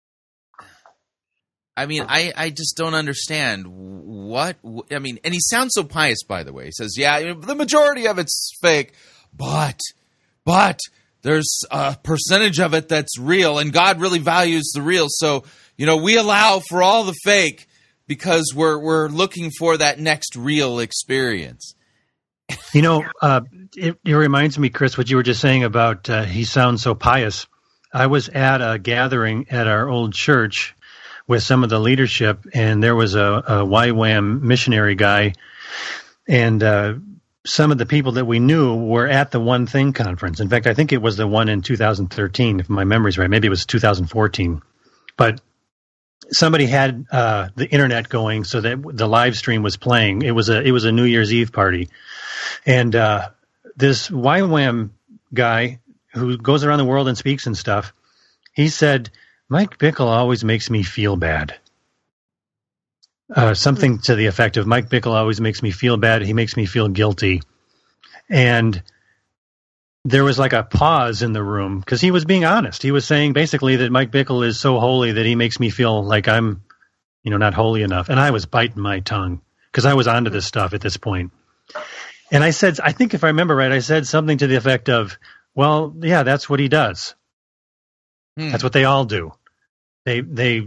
I mean, I just don't understand and he sounds so pious, by the way. He says, yeah, the majority of it's fake, but there's a percentage of it that's real, and God really values the real. So, we allow for all the fake because we're looking for that next real experience. It reminds me, Chris, what you were just saying about he sounds so pious. I was at a gathering at our old church with some of the leadership, and there was a YWAM missionary guy, and some of the people that we knew were at the One Thing conference. In fact, I think it was the one in 2013, if my memory's right. Maybe it was 2014. but somebody had the internet going so that the live stream was playing. It was a New Year's Eve party, and this YWAM guy who goes around the world and speaks and stuff, he said, Mike Bickle always makes me feel bad. Something to the effect of, Mike Bickle always makes me feel bad. He makes me feel guilty. And there was like a pause in the room because he was being honest. He was saying basically that Mike Bickle is so holy that he makes me feel like I'm, not holy enough. And I was biting my tongue because I was onto this stuff at this point. And I said, I think if I remember right, I said something to the effect of, well, yeah, that's what he does. That's what they all do. They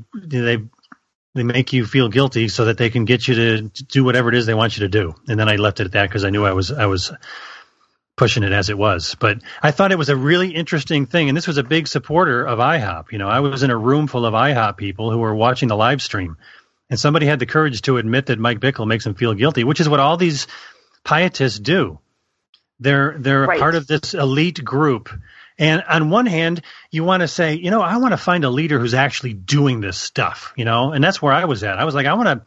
make you feel guilty so that they can get you to do whatever it is they want you to do. And then I left it at that because I knew I was pushing it as it was. But I thought it was a really interesting thing. And this was a big supporter of IHOP. I was in a room full of IHOP people who were watching the live stream. And somebody had the courage to admit that Mike Bickle makes them feel guilty, which is what all these pietists do. They're right. A part of this elite group. And on one hand, you want to say, I want to find a leader who's actually doing this stuff, and that's where I was at. I was like,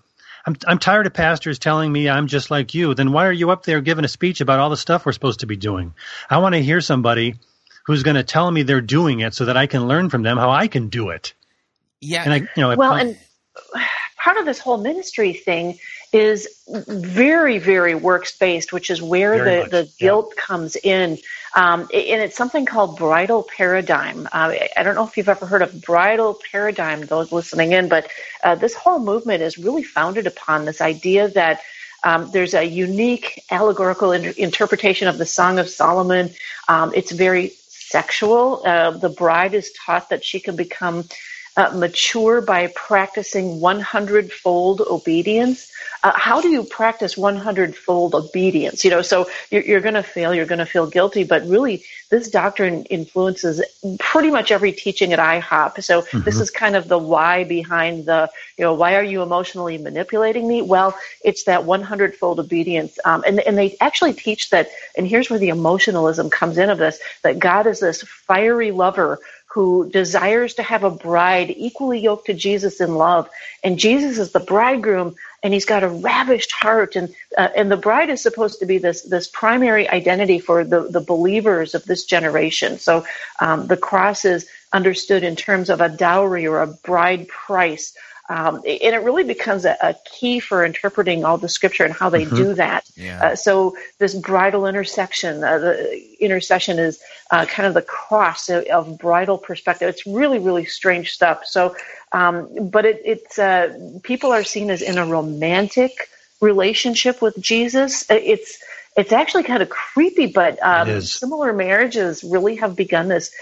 I'm tired of pastors telling me I'm just like you. Then why are you up there giving a speech about all the stuff we're supposed to be doing? I want to hear somebody who's going to tell me they're doing it so that I can learn from them how I can do it. Yeah. And and part of this whole ministry thing is very, very works-based, which is where the guilt comes in. And it's something called bridal paradigm. I don't know if you've ever heard of bridal paradigm, those listening in, but this whole movement is really founded upon this idea that there's a unique allegorical interpretation of the Song of Solomon. It's very sexual. The bride is taught that she can become mature by practicing 100-fold obedience. How do you practice 100-fold obedience? So you're going to fail, you're going to feel guilty, but really this doctrine influences pretty much every teaching at IHOP. So this is kind of the why behind the, why are you emotionally manipulating me? Well, it's that 100-fold obedience. And they actually teach that, and here's where the emotionalism comes in of this, that God is this fiery lover who desires to have a bride equally yoked to Jesus in love. And Jesus is the bridegroom, and he's got a ravished heart. And the bride is supposed to be this primary identity for the believers of this generation. So the cross is understood in terms of a dowry or a bride price. And it really becomes a key for interpreting all the scripture and how they do that. Yeah. So this bridal intersection, the intercession is kind of the cross of bridal perspective. It's really, really strange stuff. So, but it's people are seen as in a romantic relationship with Jesus. It's actually kind of creepy, but similar marriages really have begun this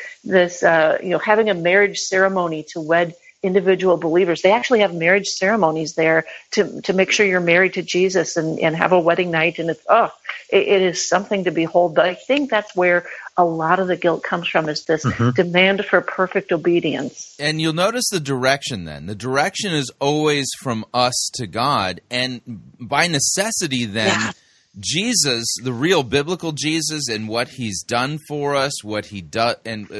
having a marriage ceremony to wed individual believers. They actually have marriage ceremonies there to make sure you're married to Jesus and have a wedding night. And it is something to behold. But I think that's where a lot of the guilt comes from, is this demand for perfect obedience. And you'll notice the direction then. The direction is always from us to God. And by necessity then, Jesus, the real biblical Jesus, and what he's done for us, what he does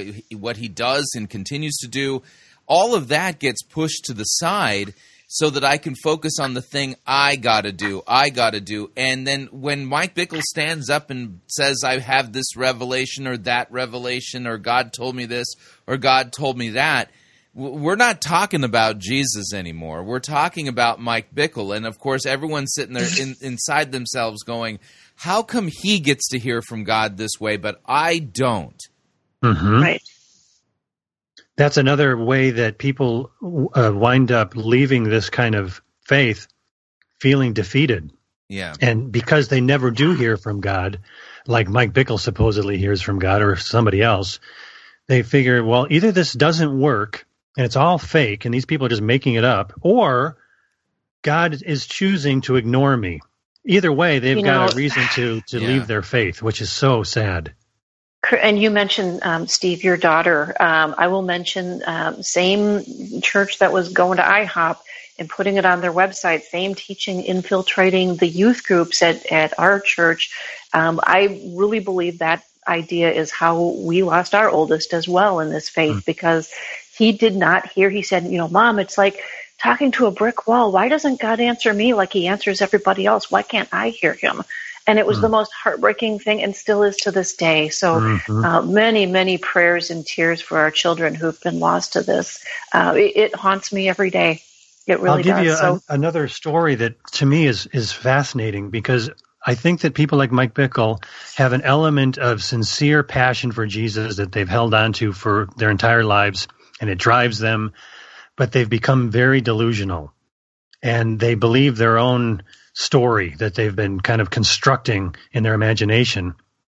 and continues to do, all of that gets pushed to the side so that I can focus on the thing I got to do. And then when Mike Bickle stands up and says, I have this revelation or that revelation, or God told me this or God told me that, we're not talking about Jesus anymore. We're talking about Mike Bickle. And, of course, everyone's sitting there inside themselves going, how come he gets to hear from God this way, but I don't? Right. That's another way that people wind up leaving this kind of faith feeling defeated. Yeah. And because they never do hear from God, like Mike Bickle supposedly hears from God or somebody else, they figure, well, either this doesn't work and it's all fake and these people are just making it up, or God is choosing to ignore me. Either way, they've got a reason to leave their faith, which is so sad. And you mentioned, Steve, your daughter. I will mention same church that was going to IHOP and putting it on their website, same teaching infiltrating the youth groups at our church. I really believe that idea is how we lost our oldest as well in this faith, because he did not hear. He said, Mom, it's like talking to a brick wall. Why doesn't God answer me like he answers everybody else? Why can't I hear him? And it was the most heartbreaking thing, and still is to this day. So many, many prayers and tears for our children who've been lost to this. It haunts me every day. It really does. I'll give you another story that to me is fascinating, because I think that people like Mike Bickle have an element of sincere passion for Jesus that they've held on to for their entire lives, and it drives them, but they've become very delusional, and they believe their own story that they've been kind of constructing in their imagination.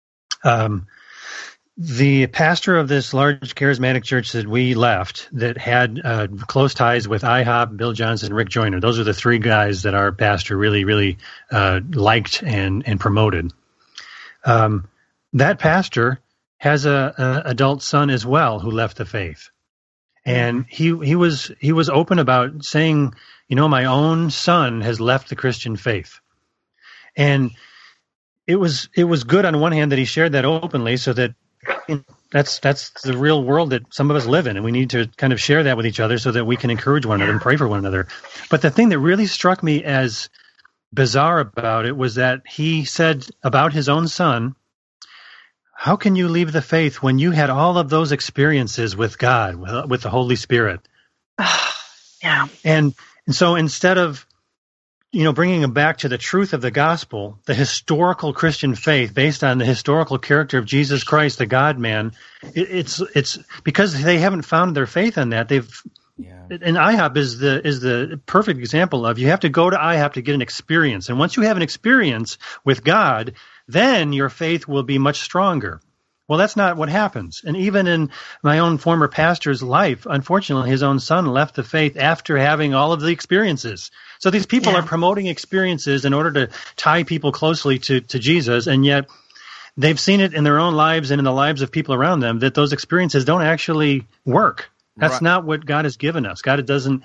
The pastor of this large charismatic church that we left that had close ties with IHOP, Bill Johnson, Rick Joyner, those are the three guys that our pastor really, really liked and promoted. That pastor has a adult son as well who left the faith. And he was open about saying, my own son has left the Christian faith. And it was good on one hand that he shared that openly, so that that's the real world that some of us live in, and we need to kind of share that with each other so that we can encourage one another and pray for one another. But the thing that really struck me as bizarre about it was that he said about his own son, how can you leave the faith when you had all of those experiences with God, with the Holy Spirit? Yeah. And so instead of, bringing them back to the truth of the gospel, the historical Christian faith based on the historical character of Jesus Christ, the God-man, it's because they haven't found their faith in that. And IHOP is the perfect example of, you have to go to IHOP to get an experience. And once you have an experience with God, then your faith will be much stronger. Well, that's not what happens. And even in my own former pastor's life, unfortunately, his own son left the faith after having all of the experiences. So these people are promoting experiences in order to tie people closely to Jesus, and yet they've seen it in their own lives and in the lives of people around them that those experiences don't actually work. That's not what God has given us. God doesn't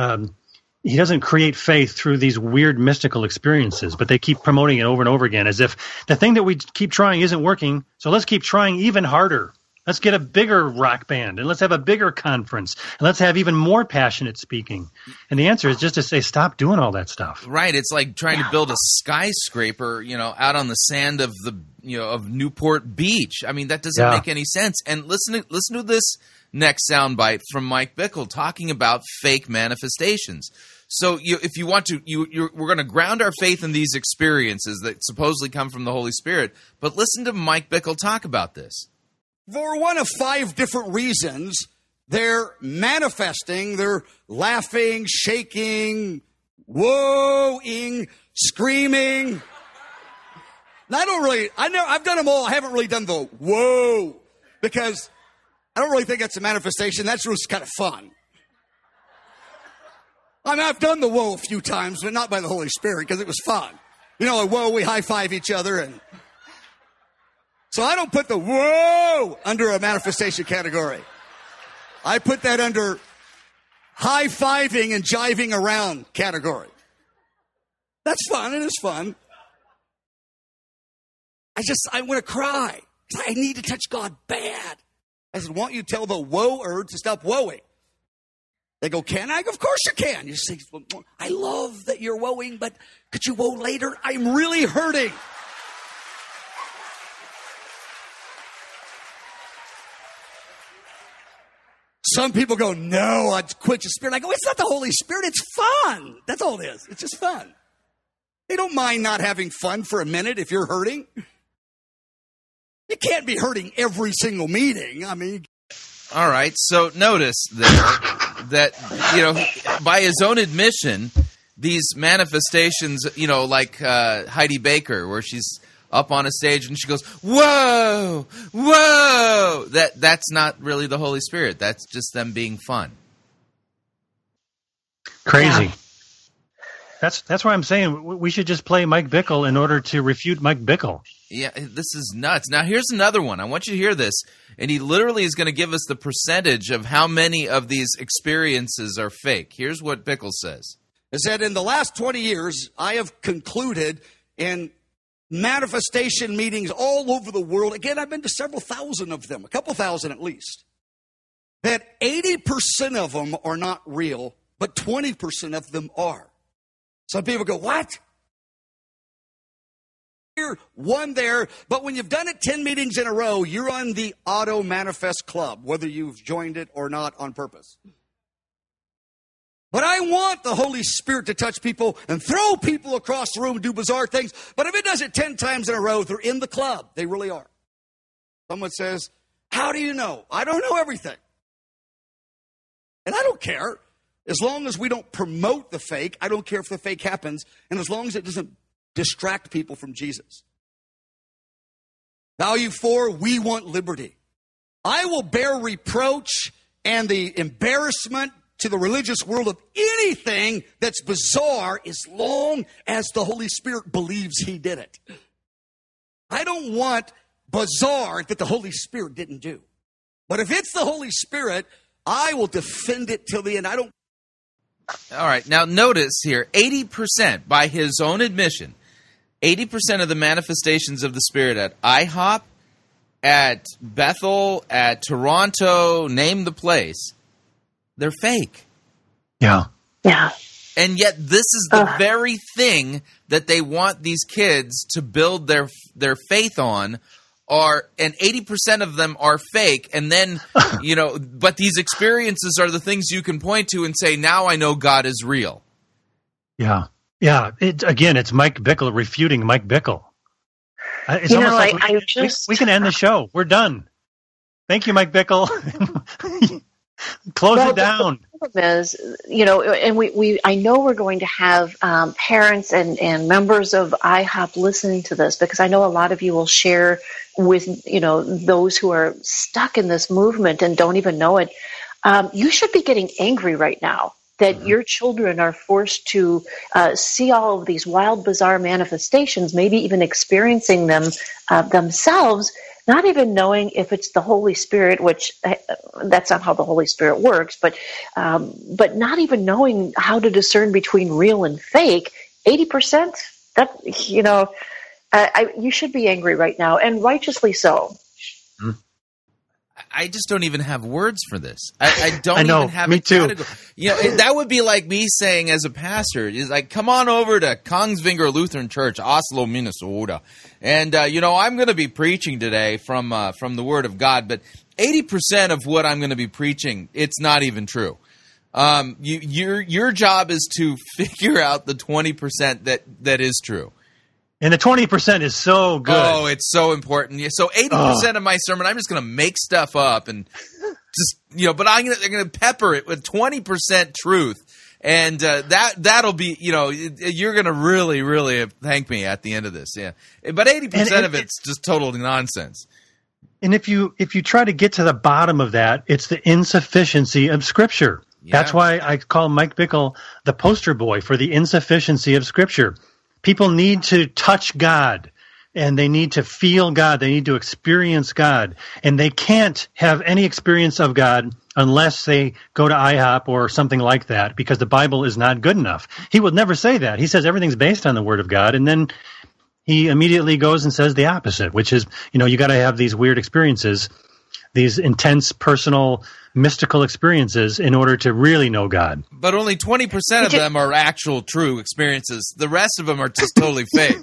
He doesn't create faith through these weird mystical experiences, but they keep promoting it over and over again as if the thing that we keep trying isn't working, so let's keep trying even harder. Let's get a bigger rock band, and let's have a bigger conference, and let's have even more passionate speaking. And the answer is just to say, stop doing all that stuff. Right. It's like trying to build a skyscraper, out on the sand of of Newport Beach. I mean, that doesn't make any sense. And listen to this next soundbite from Mike Bickle talking about fake manifestations. So if you want to, we're going to ground our faith in these experiences that supposedly come from the Holy Spirit. But listen to Mike Bickle talk about this. For one of 5 different reasons, they're manifesting, they're laughing, shaking, whoa-ing, screaming. I've done them all. I haven't really done the whoa, because I don't really think that's a manifestation. That's just kind of fun. I mean, I've done the whoa a few times, but not by the Holy Spirit, because it was fun. Whoa, we high-five each other, and so I don't put the whoa under a manifestation category. I put that under high-fiving and jiving around category. That's fun. It is fun. I want to cry. I need to touch God bad. I said, why don't you tell the whoa-er to stop whoaing? They go, can I? Of course you can. You say, I love that you're whoaing, but could you whoa later? I'm really hurting. Some people go, no, I'd quench the Spirit. I go, it's not the Holy Spirit. It's fun. That's all it is. It's just fun. They don't mind not having fun for a minute if you're hurting. You can't be hurting every single meeting. I mean. All right. So notice there that, by his own admission, these manifestations, like Heidi Baker, where she's up on a stage and she goes, whoa, whoa. That's not really the Holy Spirit. That's just them being fun. Crazy. Yeah. That's why I'm saying we should just play Mike Bickle in order to refute Mike Bickle. Yeah, this is nuts. Now, here's another one. I want you to hear this. And he literally is going to give us the percentage of how many of these experiences are fake. Here's what Bickle says. It said, in the last 20 years, I have concluded in manifestation meetings all over the world. Again, I've been to several thousand of them, a couple thousand at least. that 80% of them are not real, but 20% of them are. Some people go, what? Here, one there, but when you've done it 10 meetings in a row, you're on the Auto Manifest Club, whether you've joined it or not on purpose. But I want the Holy Spirit to touch people and throw people across the room and do bizarre things. But if it does it 10 times in a row, they're in the club. They really are. Someone says, how do you know? I don't know everything. And I don't care. As long as we don't promote the fake, I don't care if the fake happens. And as long as it doesn't distract people from Jesus. Value 4, we want liberty. I will bear reproach and the embarrassment to the religious world of anything that's bizarre as long as the Holy Spirit believes he did it. I don't want bizarre that the Holy Spirit didn't do. But if it's the Holy Spirit, I will defend it till the end. I don't. All right. Now notice here, 80%, by his own admission, 80% of the manifestations of the Spirit at IHOP, at Bethel, at Toronto, name the place, they're fake. Yeah. Yeah. And yet this is the very thing that they want these kids to build their faith on, and 80% of them are fake. And then, but these experiences are the things you can point to and say, now I know God is real. Yeah. Yeah. It's Mike Bickle refuting Mike Bickle. It's almost like we can end the show. We're done. Thank you, Mike Bickle. Close it down. The problem is, and I know we're going to have parents and members of IHOP listening to this, because I know a lot of you will share with, those who are stuck in this movement and don't even know it. You should be getting angry right now that your children are forced to see all of these wild, bizarre manifestations, maybe even experiencing them themselves, not even knowing if it's the Holy Spirit, which that's not how the Holy Spirit works, but not even knowing how to discern between real and fake. 80%, you should be angry right now, and righteously so. I just don't even have words for this. I don't even have me too. That would be like me saying as a pastor, is like, come on over to Kongsvinger Lutheran Church, Oslo, Minnesota. And, I'm going to be preaching today from the Word of God, but 80% of what I'm going to be preaching, it's not even true. Your job is to figure out the 20% that is true. And the 20% is so good. Oh, it's so important. So 80% of my sermon, I'm just going to make stuff up and just, but I'm going to pepper it with 20% truth. And that'll be, you're going to really, really thank me at the end of this. Yeah. But 80% of it's just total nonsense. And if you try to get to the bottom of that, it's the insufficiency of Scripture. Yeah. That's why I call Mike Bickle the poster boy for the insufficiency of Scripture. People need to touch God, and they need to feel God. They need to experience God, and they can't have any experience of God unless they go to IHOP or something like that, because the Bible is not good enough. He would never say that. He says everything's based on the Word of God, and then he immediately goes and says the opposite, which is, you got to have these weird experiences, these intense, personal, mystical experiences in order to really know God. But only 20% of them are actual true experiences. The rest of them are just totally fake.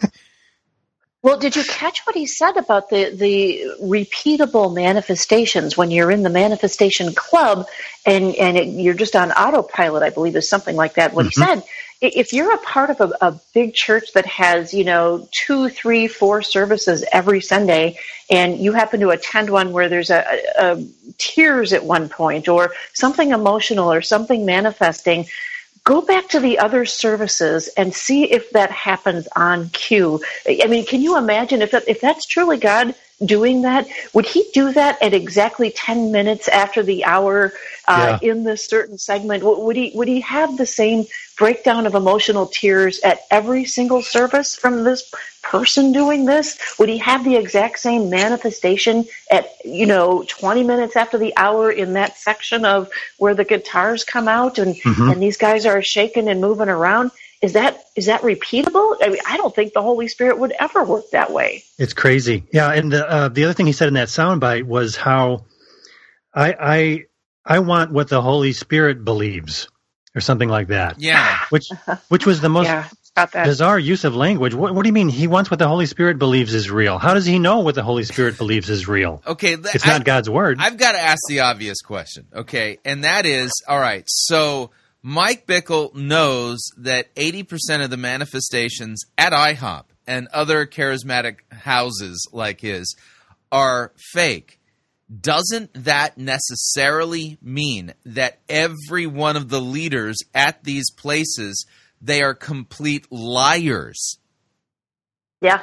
Well, did you catch what he said about the repeatable manifestations when you're in the manifestation club and you're just on autopilot, I believe is something like that, what he said. If you're a part of a big church that has, 2, 3, 4 services every Sunday, and you happen to attend one where there's a tears at one point or something emotional or something manifesting, go back to the other services and see if that happens on cue. I mean, can you imagine if that's truly God doing that? Would he do that at exactly 10 minutes after the hour in this certain segment? Would he have the same breakdown of emotional tears at every single service from this person doing this? Would he have the exact same manifestation at 20 minutes after the hour in that section of where the guitars come out and these guys are shaking and moving around? Is that repeatable? I mean, I don't think the Holy Spirit would ever work that way. It's crazy. Yeah, and the other thing he said in that soundbite was how I I want what the Holy Spirit believes, or something like that. Yeah. Which was the most bizarre use of language. What do you mean he wants what the Holy Spirit believes is real? How does he know what the Holy Spirit believes is real? Okay. It's not God's word. I've got to ask the obvious question, okay? And that is, all right, so Mike Bickle knows that 80% of the manifestations at IHOP and other charismatic houses like his are fake. Doesn't that necessarily mean that every one of the leaders at these places, they are complete liars? Yeah.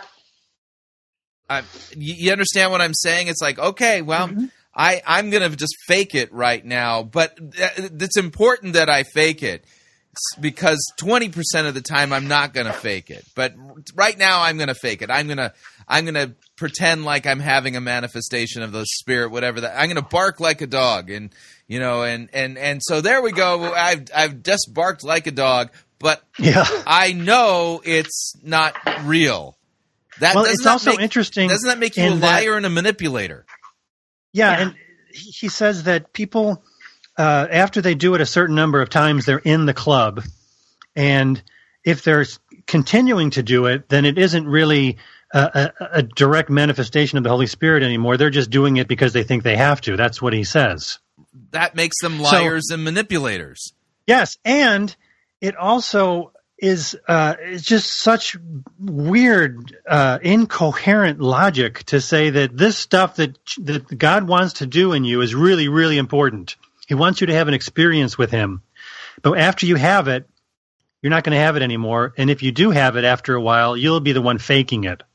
You understand what I'm saying? It's like, okay, well, I'm going to just fake it right now, but it's important that I fake it because 20% of the time I'm not going to fake it. But right now I'm going to fake it. I'm going to pretend like I'm having a manifestation of the Spirit, whatever that. I'm going to bark like a dog, and and so there we go. I've just barked like a dog, but I know it's not real. It's also interesting. Doesn't that make you a liar and a manipulator? Yeah, and he says that people, after they do it a certain number of times, they're in the club, and if they're continuing to do it, then it isn't really a direct manifestation of the Holy Spirit anymore. They're just doing it because they think they have to. That's what he says. That makes them liars and manipulators. Yes, and it also is just such weird, incoherent logic to say that this stuff that God wants to do in you is really, really important. He wants you to have an experience with him. But after you have it, you're not going to have it anymore. And if you do have it after a while, you'll be the one faking it.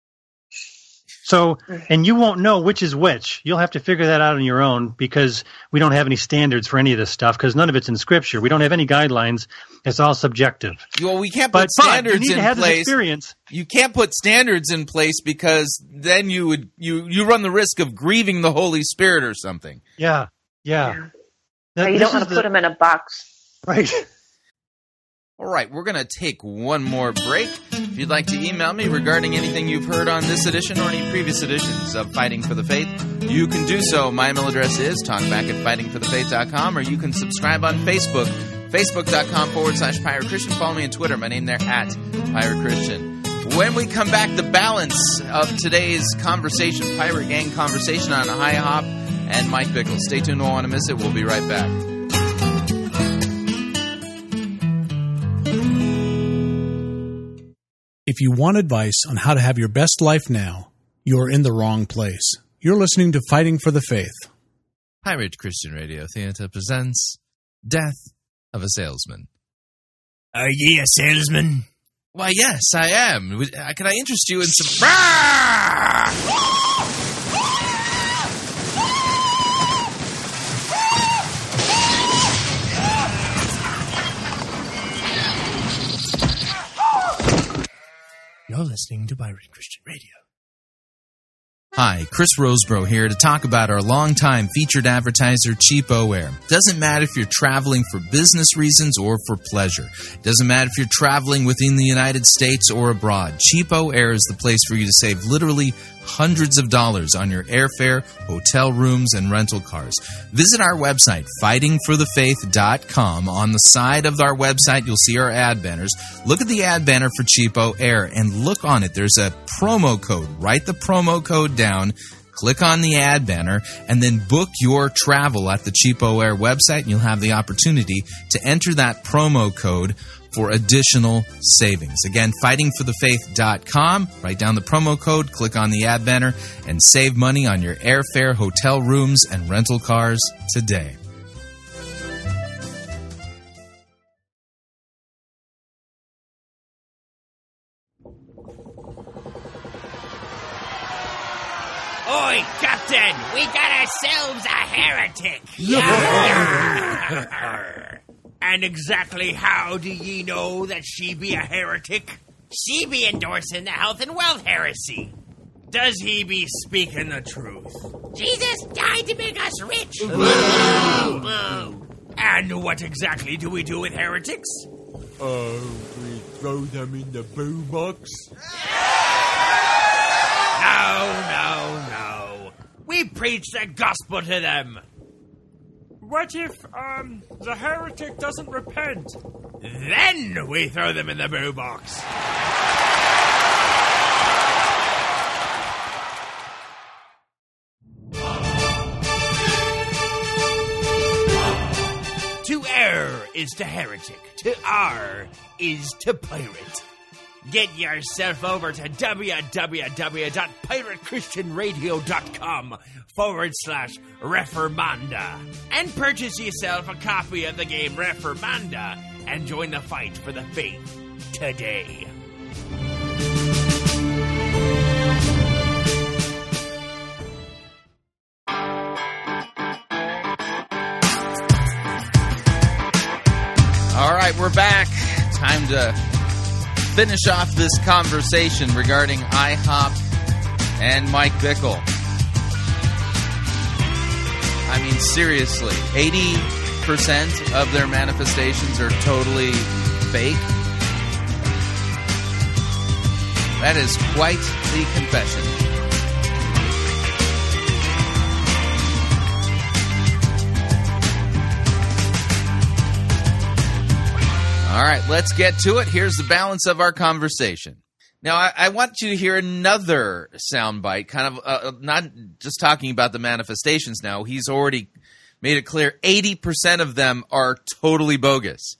So, and you won't know which is which. You'll have to figure that out on your own because we don't have any standards for any of this stuff because none of it's in Scripture. We don't have any guidelines. It's all subjective. Well, we can't put standards you need in to have place. This experience. You can't put standards in place because then you run the risk of grieving the Holy Spirit or something. Yeah. You don't want to put them in a box. Right. All right, we're going to take one more break. If you'd like to email me regarding anything you've heard on this edition or any previous editions of Fighting for the Faith, you can do so. My email address is talkback@fightingforthefaith.com, or you can subscribe on Facebook, facebook.com/Pirate Christian. Follow me on Twitter. My name there, @Pirate Christian. When we come back, the balance of today's conversation, Pirate Gang conversation on IHOP and Mike Bickle. Stay tuned, don't want to miss it. We'll be right back. If you want advice on how to have your best life now, you're in the wrong place. You're listening to Fighting for the Faith. Pirate Christian Radio Theater presents Death of a Salesman. Are ye a salesman? Why, yes, I am. Can I interest you in some... You're listening to Pirate Christian Radio. Hi, Chris Rosebrough here to talk about our longtime featured advertiser, Cheapo Air. Doesn't matter if you're traveling for business reasons or for pleasure. Doesn't matter if you're traveling within the United States or abroad. Cheapo Air is the place for you to save literally hundreds of dollars on your airfare, hotel rooms, and rental cars. Visit our website, fightingforthefaith.com. On the side of our website, you'll see our ad banners. Look at the ad banner for Cheapo Air and look on it. There's a promo code. Write the promo code down. Click on the ad banner and then book your travel at the Cheapo Air website, and you'll have the opportunity to enter that promo code for additional savings. Again, fightingforthefaith.com. Write down the promo code, click on the ad banner, and save money on your airfare, hotel rooms, and rental cars today. Oi, Captain! We got ourselves a heretic! And exactly how do ye know that she be a heretic? She be endorsing the health and wealth heresy. Does he be speaking the truth? Jesus died to make us rich! And what exactly do we do with heretics? We throw them in the boombox. No. We preach the gospel to them. what if the heretic doesn't repent? Then we throw them in the boo box. To err is to heretic. To R is to pirate. Get yourself over to www.piratechristianradio.com/Reformanda and purchase yourself a copy of the game Reformanda and join the fight for the faith today. All right, we're back. Time to finish off this conversation regarding IHOP and Mike Bickle. I mean, seriously, 80% of their manifestations are totally fake. That is quite the confession. All right, let's get to it. Here's the balance of our conversation. Now, I want you to hear another soundbite, kind of not just talking about the manifestations now. He's already made it clear 80% of them are totally bogus.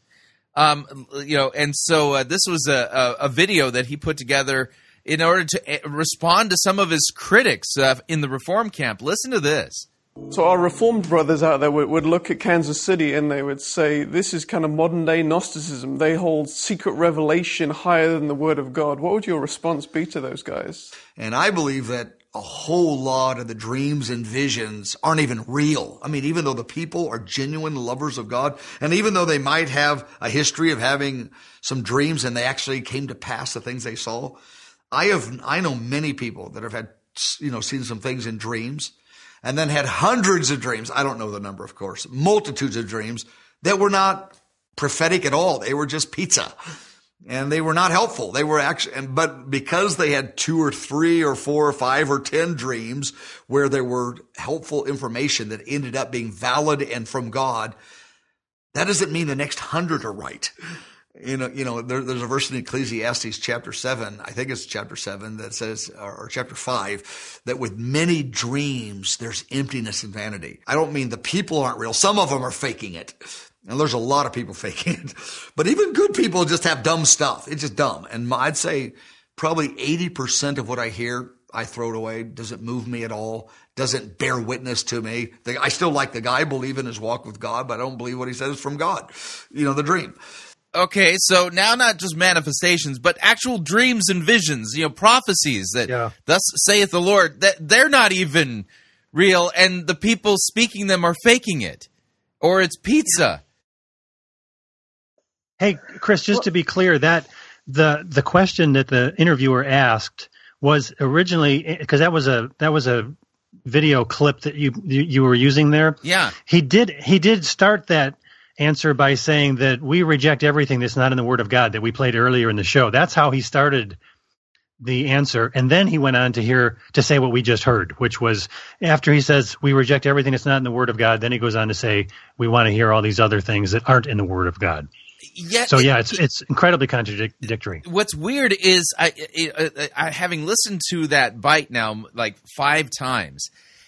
And so this was a video that he put together in order to respond to some of his critics in the Reform camp. Listen to this. So our Reformed brothers out there would look at Kansas City and they would say, this is kind of modern-day Gnosticism. They hold secret revelation higher than the Word of God. What would your response be to those guys? And I believe that a whole lot of the dreams and visions aren't even real. I mean, even though the people are genuine lovers of God, and even though they might have a history of having some dreams and they actually came to pass the things they saw, I know many people that have had, seen some things in dreams, and then had hundreds of dreams. I don't know the number, of course, multitudes of dreams that were not prophetic at all. They were just pizza and they were not helpful. They were actually, but because they had 2 or 3 or 4 or 5 or 10 dreams where there were helpful information that ended up being valid and from God, that doesn't mean the next 100 are right. There's a verse in Ecclesiastes chapter 7, I think it's chapter 7, that says, or chapter 5, that with many dreams, there's emptiness and vanity. I don't mean the people aren't real. Some of them are faking it. And there's a lot of people faking it. But even good people just have dumb stuff. It's just dumb. And I'd say probably 80% of what I hear, I throw it away. Doesn't move me at all. Doesn't bear witness to me. I still like the guy, I believe in his walk with God, but I don't believe what he says is from God. The dream. Okay, so now not just manifestations, but actual dreams and visions, prophecies that thus saith the Lord, that they're not even real, and the people speaking them are faking it. Or it's pizza. Hey, Chris, just to be clear, that the question that the interviewer asked was originally, because that was a video clip that you were using there. Yeah. He did start that answer by saying that we reject everything that's not in the Word of God that we played earlier in the show. That's how he started the answer. And then he went on to say what we just heard, which was after he says we reject everything that's not in the Word of God, then he goes on to say we want to hear all these other things that aren't in the Word of God. It's incredibly contradictory. What's weird is I having listened to that bite now like 5 times,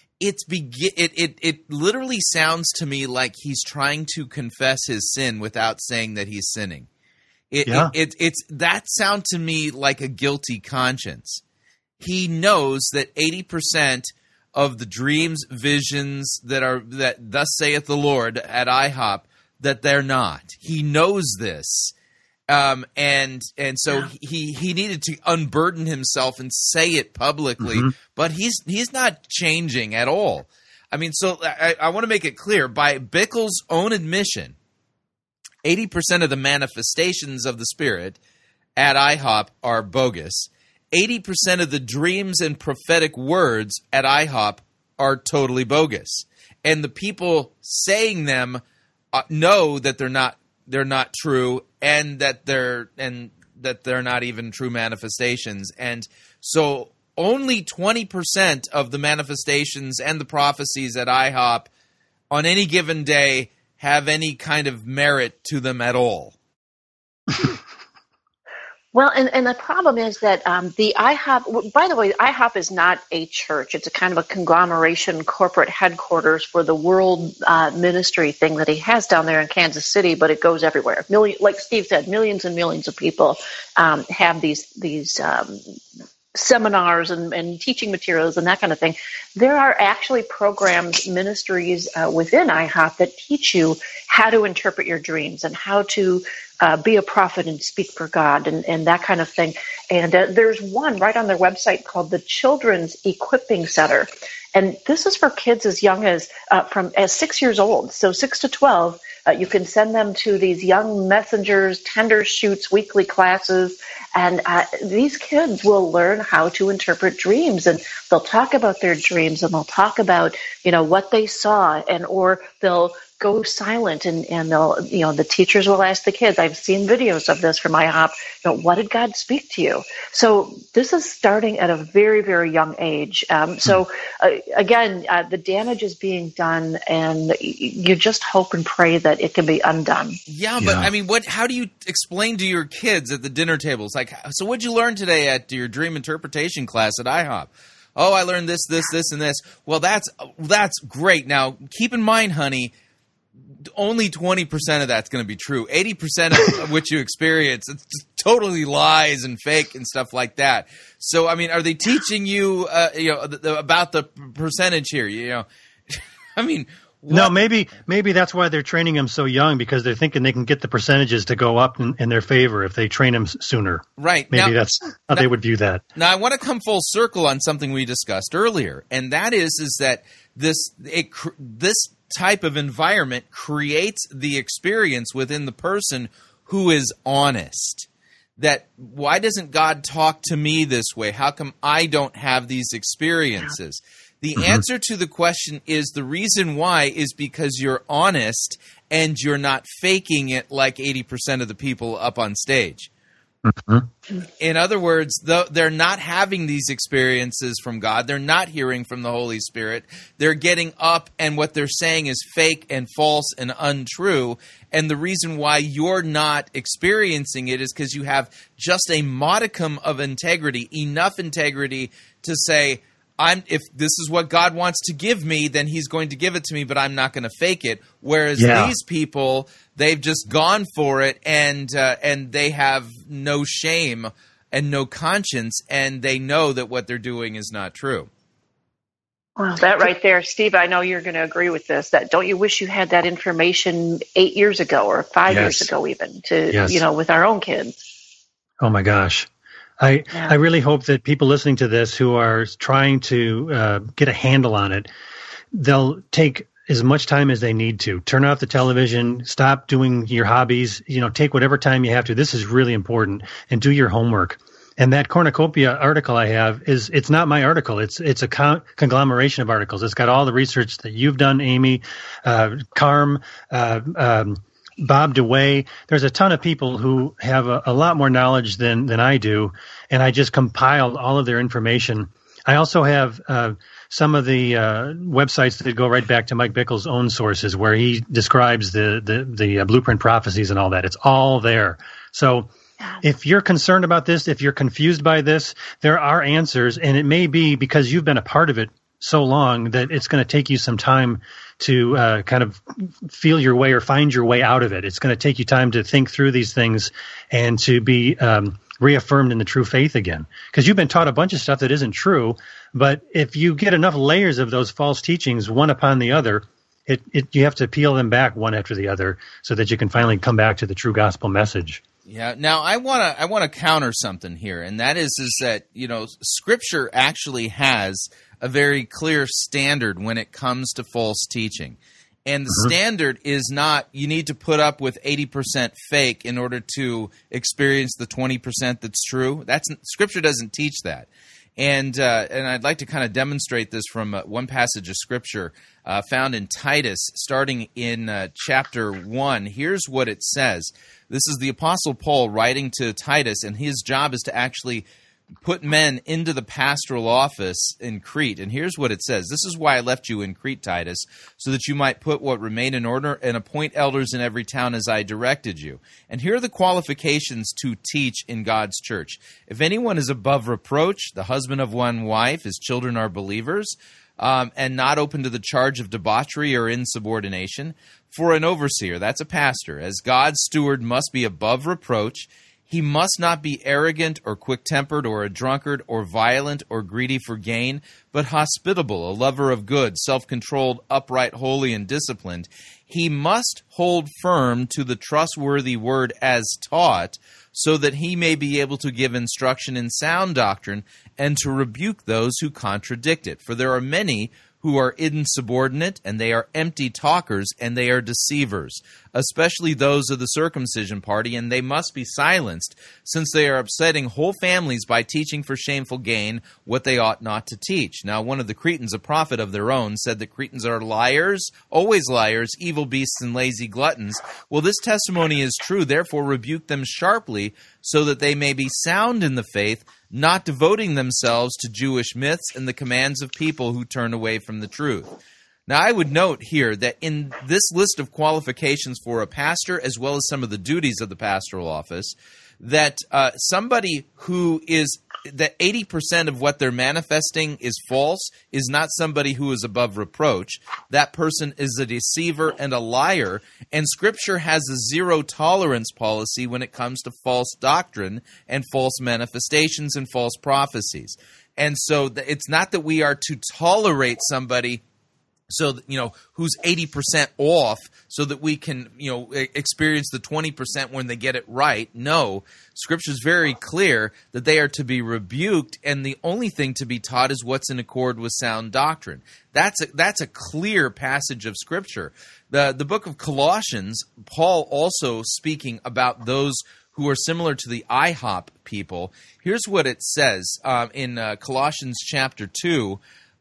it literally sounds to me like he's trying to confess his sin without saying that he's sinning. That sound to me like a guilty conscience. He knows that 80% of the dreams, visions that thus saith the Lord at IHOP, that they're not. He knows this. So he needed to unburden himself and say it publicly, but he's not changing at all. I mean, so I want to make it clear, by Bickle's own admission, 80% of the manifestations of the Spirit at IHOP are bogus. 80% of the dreams and prophetic words at IHOP are totally bogus. And the people saying them know that they're not true, and that they're not even true manifestations. And so only 20% of the manifestations and the prophecies at IHOP on any given day have any kind of merit to them at all. Well, and the problem is that the IHOP, by the way, IHOP is not a church. It's a kind of a conglomeration corporate headquarters for the world ministry thing that he has down there in Kansas City, but it goes everywhere. Like Steve said, millions and millions of people have these seminars and teaching materials and that kind of thing. There are actually programs, ministries within IHOP that teach you how to interpret your dreams and how to be a prophet and speak for God and that kind of thing. And there's one right on their website called the Children's Equipping Center. And this is for kids as young as 6 years old. So 6 to 12, you can send them to these young messengers, tender shoots, weekly classes. And these kids will learn how to interpret dreams, and they'll talk about their dreams, and they'll talk about, what they saw, or they'll go silent and they'll, the teachers will ask the kids. I've seen videos of this from IHOP. What did God speak to you? So this is starting at a very, very young age. Again, the damage is being done, and you just hope and pray that it can be undone. Yeah, but I mean, how do you explain to your kids at the dinner tables? Like, so what'd you learn today at your dream interpretation class at IHOP? Oh, I learned this, and this. Well, that's great. Now, keep in mind, honey, only 20% of that's going to be true. 80% of what you experience, it's just totally lies and fake and stuff like that. So, I mean, are they teaching you, about the percentage here? I mean, what? No, maybe that's why they're training them so young, because they're thinking they can get the percentages to go up in their favor if they train them sooner. Right. Maybe that's how they would view that. Now, I want to come full circle on something we discussed earlier, and that is that this type of environment creates the experience within the person who is honest. That why doesn't God talk to me this way? How come I don't have these experiences? The answer to the question is the reason why is because you're honest and you're not faking it like 80% of the people up on stage. In other words, they're not having these experiences from God. They're not hearing from the Holy Spirit. They're getting up, and what they're saying is fake and false and untrue. And the reason why you're not experiencing it is because you have just a modicum of integrity, enough integrity to say, if this is what God wants to give me, then he's going to give it to me, but I'm not going to fake it. Whereas these people, they've just gone for it, and they have no shame and no conscience, and they know that what they're doing is not true. Well, that right there, Steve, I know you're going to agree with this. That don't you wish you had that information 8 years ago or 5 years ago even with our own kids? Oh my gosh. I really hope that people listening to this who are trying to get a handle on it, they'll take as much time as they need to. Turn off the television, stop doing your hobbies, take whatever time you have to. This is really important, and do your homework. And that cornucopia article I have it's not my article. It's a conglomeration of articles. It's got all the research that you've done, Amy, Carm, Bob DeWay. There's a ton of people who have a lot more knowledge than I do, and I just compiled all of their information. I also have some of the websites that go right back to Mike Bickle's own sources, where he describes the blueprint prophecies and all that. It's all there. So if you're concerned about this, if you're confused by this, there are answers, and it may be because you've been a part of it so long that it's going to take you some time to kind of feel your way or find your way out of it. It's going to take you time to think through these things and to be reaffirmed in the true faith again. Because you've been taught a bunch of stuff that isn't true, but if you get enough layers of those false teachings, one upon the other, you have to peel them back one after the other so that you can finally come back to the true gospel message. Yeah. Now, I want to counter something here, and that is that Scripture actually has a very clear standard when it comes to false teaching. And the standard is not you need to put up with 80% fake in order to experience the 20% that's true. Scripture doesn't teach that. And I'd like to kind of demonstrate this from one passage of Scripture found in Titus, starting in chapter 1. Here's what it says. This is the Apostle Paul writing to Titus, and his job is to actually put men into the pastoral office in Crete. And here's what it says. This is why I left you in Crete, Titus, so that you might put what remained in order and appoint elders in every town as I directed you. And here are the qualifications to teach in God's church. If anyone is above reproach, the husband of one wife, his children are believers, and not open to the charge of debauchery or insubordination. For an overseer, that's a pastor, as God's steward must be above reproach. He must not be arrogant or quick-tempered or a drunkard or violent or greedy for gain, but hospitable, a lover of good, self-controlled, upright, holy, and disciplined. He must hold firm to the trustworthy word as taught, so that he may be able to give instruction in sound doctrine and to rebuke those who contradict it. For there are many who are insubordinate, and they are empty talkers, and they are deceivers, especially those of the circumcision party, and they must be silenced, since they are upsetting whole families by teaching for shameful gain what they ought not to teach. Now, one of the Cretans, a prophet of their own, said that Cretans are liars, always liars, evil beasts, and lazy gluttons. Well, this testimony is true, therefore rebuke them sharply, so that they may be sound in the faith, not devoting themselves to Jewish myths and the commands of people who turn away from the truth. Now, I would note here that in this list of qualifications for a pastor, as well as some of the duties of the pastoral office, that somebody who is, that 80% of what they're manifesting is false, is not somebody who is above reproach. That person is a deceiver and a liar, and Scripture has a zero tolerance policy when it comes to false doctrine and false manifestations and false prophecies. And so it's not that we are to tolerate somebody so that, who's 80% off, so that we can, experience the 20% when they get it right. No, Scripture's very clear that they are to be rebuked, and the only thing to be taught is what's in accord with sound doctrine. That's a clear passage of Scripture. The book of Colossians, Paul also speaking about those who are similar to the IHOP people. Here's what it says in Colossians chapter 2.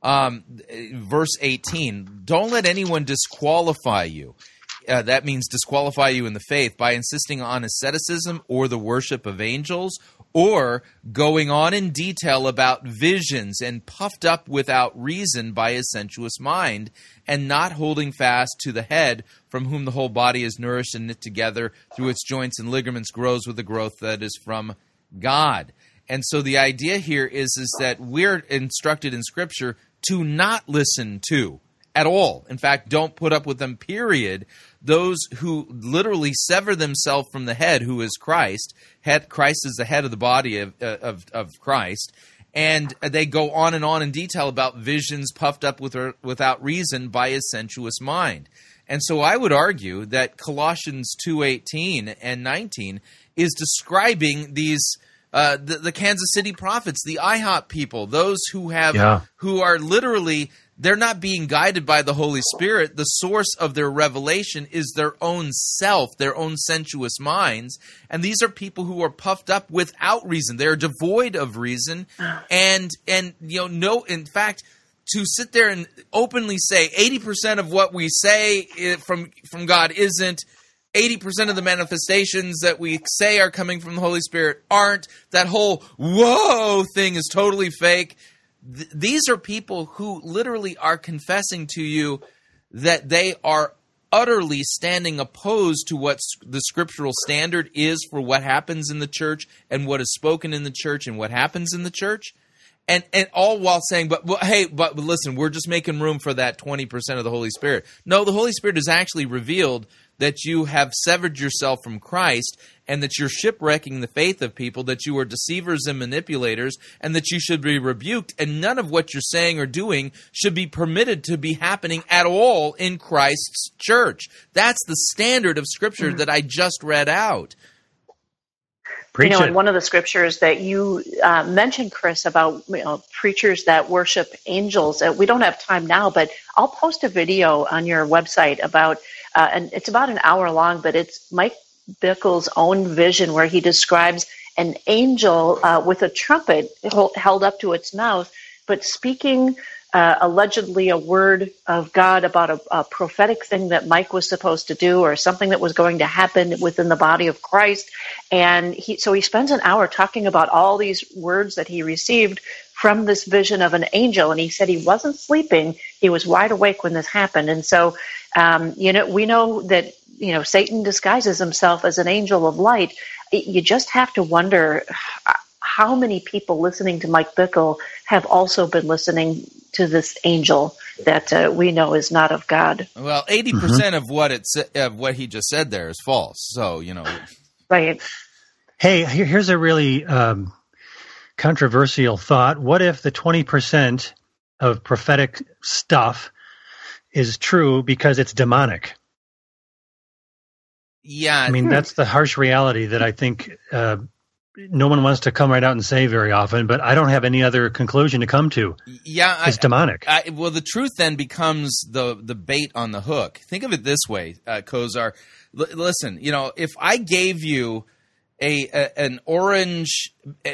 Verse 18, don't let anyone disqualify you. That means disqualify you in the faith by insisting on asceticism or the worship of angels, or going on in detail about visions and puffed up without reason by a sensuous mind, and not holding fast to the head, from whom the whole body is nourished and knit together through its joints and ligaments grows with the growth that is from God. And so the idea here is that we're instructed in Scripture to not listen to at all. In fact, don't put up with them, period. Those who literally sever themselves from the head, who is Christ. Christ is the head of the body of Christ. And they go on in detail about visions puffed up without reason by a sensuous mind. And so I would argue that Colossians 2:18 and 19 is describing these the Kansas City prophets, the IHOP people, those who are literally, they're not being guided by the Holy Spirit. The source of their revelation is their own self, their own sensuous minds. And these are people who are puffed up without reason. They're devoid of reason. And in fact, to sit there and openly say 80% of what we say from God isn't, 80% of the manifestations that we say are coming from the Holy Spirit aren't. That whole whoa thing is totally fake. These are people who literally are confessing to you that they are utterly standing opposed to what the scriptural standard is for what happens in the church and what is spoken in the church and what happens in the church. And all while saying, but listen, we're just making room for that 20% of the Holy Spirit. No, the Holy Spirit has actually revealed that you have severed yourself from Christ, and that you're shipwrecking the faith of people, that you are deceivers and manipulators, and that you should be rebuked, and none of what you're saying or doing should be permitted to be happening at all in Christ's church. That's the standard of Scripture that I just read out. In one of the scriptures that you mentioned, Chris, about preachers that worship angels, we don't have time now, but I'll post a video on your website about, and it's about an hour long, but it's Mike Bickle's own vision where he describes an angel with a trumpet held up to its mouth, but speaking allegedly a word of God about a prophetic thing that Mike was supposed to do or something that was going to happen within the body of Christ. And so he spends an hour talking about all these words that he received from this vision of an angel. And he said he wasn't sleeping. He was wide awake when this happened. And so, we know that, Satan disguises himself as an angel of light. You just have to wonder how many people listening to Mike Bickle have also been listening to this angel that we know is not of God. Well, 80% of what he just said there is false. So, Right. Hey, here's a really controversial thought. What if the 20% of prophetic stuff is true because it's demonic? Yeah. I mean, that's the harsh reality that I think no one wants to come right out and say very often, but I don't have any other conclusion to come to. Yeah. It's demonic. Well, the truth then becomes the bait on the hook. Think of it this way, Kozar. Listen, if I gave you an orange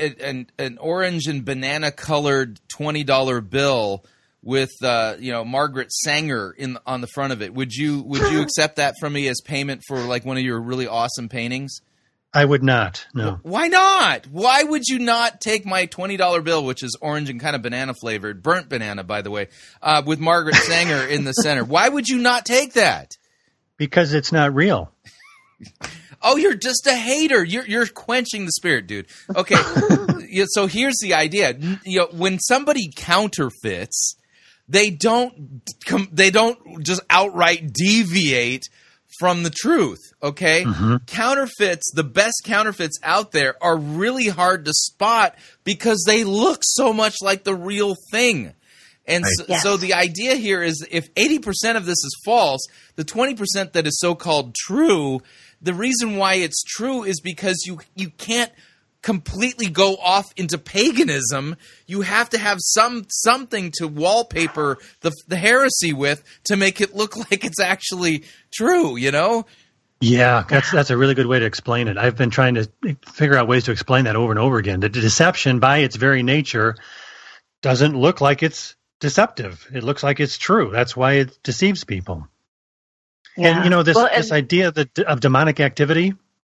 and banana colored $20 bill with Margaret Sanger on the front of it, would you accept that from me as payment for like one of your really awesome paintings? I would not. No. Why not? Why would you not take my $20 bill, which is orange and kind of banana flavored, burnt banana, by the way, with Margaret Sanger in the center? Why would you not take that? Because it's not real. Oh, you're just a hater. You're quenching the spirit, dude. Okay, so here's the idea. When somebody counterfeits, they don't just outright deviate from the truth. Okay, Counterfeits, the best counterfeits out there, are really hard to spot because they look so much like the real thing. And so the idea here is, if 80% of this is false, the 20% that is so-called true, the reason why it's true is because you can't completely go off into paganism. You have to have something to wallpaper the heresy with to make it look like it's actually true, Yeah, that's a really good way to explain it. I've been trying to figure out ways to explain that over and over again. The deception, by its very nature, doesn't look like it's deceptive. It looks like it's true. That's why it deceives people. Yeah. And this idea of demonic activity,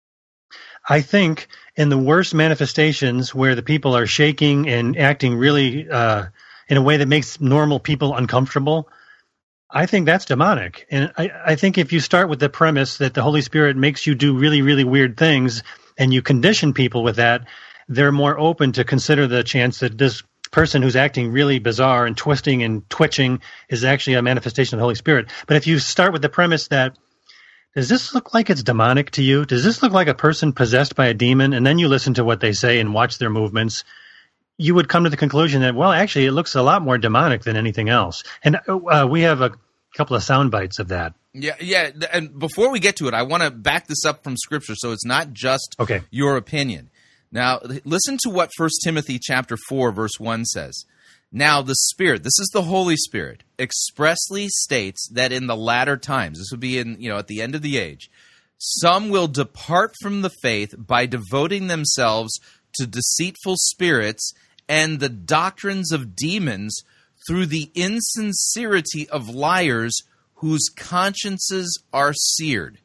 I think in the worst manifestations where the people are shaking and acting really in a way that makes normal people uncomfortable, I think that's demonic. And I think if you start with the premise that the Holy Spirit makes you do really, really weird things and you condition people with that, they're more open to consider the chance that this person who's acting really bizarre and twisting and twitching is actually a manifestation of the Holy Spirit. But if you start with the premise that, does this look like it's demonic to you? Does this look like a person possessed by a demon? And then you listen to what they say and watch their movements, you would come to the conclusion that, well, actually, it looks a lot more demonic than anything else. And we have a couple of sound bites of that. Yeah. And before we get to it, I want to back this up from Scripture so it's not just your opinion. Now, listen to what 1 Timothy chapter 4, verse 1 says. Now, the Spirit, this is the Holy Spirit, expressly states that in the latter times, this would be at the end of the age, some will depart from the faith by devoting themselves to deceitful spirits and the doctrines of demons through the insincerity of liars whose consciences are seared.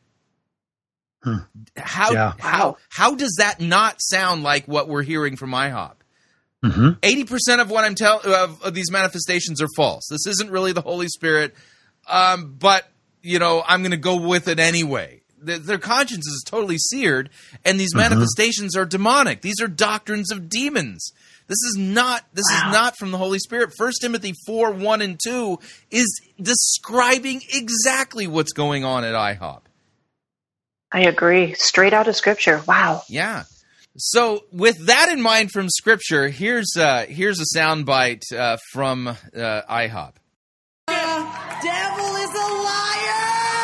How does that not sound like what we're hearing from IHOP? 80% of what I'm of these manifestations are false. This isn't really the Holy Spirit, but I'm going to go with it anyway. Their conscience is totally seared, and these manifestations are demonic. These are doctrines of demons. This is not from the Holy Spirit. 1 Timothy 4, 1 and 2 is describing exactly what's going on at IHOP. I agree. Straight out of Scripture. Wow. Yeah. So with that in mind from Scripture, here's a soundbite from IHOP. Devil is a liar!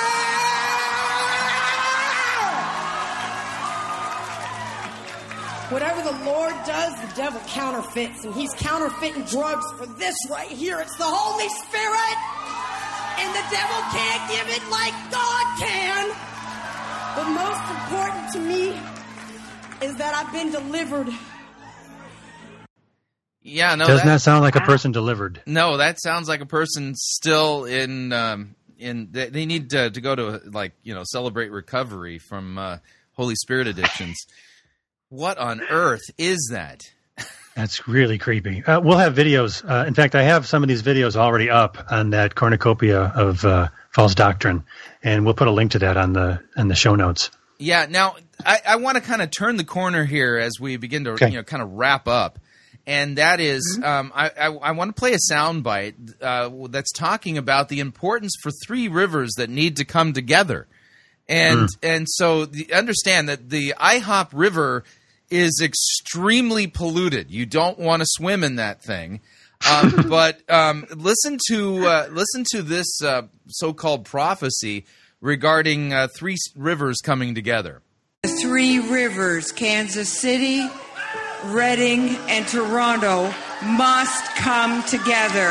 Whatever the Lord does, the devil counterfeits, and he's counterfeiting drugs for this right here. It's the Holy Spirit, and the devil can't give it like God can. But most important to me is that I've been delivered. Yeah, no, does not sound like a person delivered. No, that sounds like a person still in. They need to go to celebrate recovery from Holy Spirit addictions. What on earth is that? That's really creepy. We'll have videos. In fact, I have some of these videos already up on that cornucopia of false doctrine, and we'll put a link to that on the show notes. Yeah. Now, I want to kind of turn the corner here as we begin to kind of wrap up. And that is, I want to play a soundbite that's talking about the importance for three rivers that need to come together. And so understand that the IHOP River is extremely polluted. You don't want to swim in that thing. But listen to this so-called prophecy regarding three rivers coming together. The three rivers, Kansas City, Reading, and Toronto, must come together.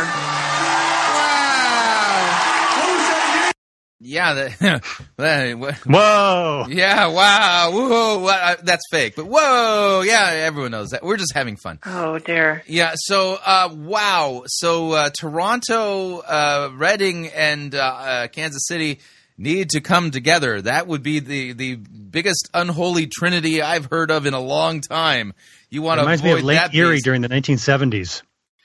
Wow. Yeah. Whoa. Yeah, wow. Whoa. That's fake. But whoa. Yeah, everyone knows that. We're just having fun. Oh, dear. Yeah, so, wow. So, Toronto, Reading, and Kansas City need to come together. That would be the biggest unholy trinity I've heard of in a long time. You want to avoid that. Reminds me of Lake Erie during the 1970s.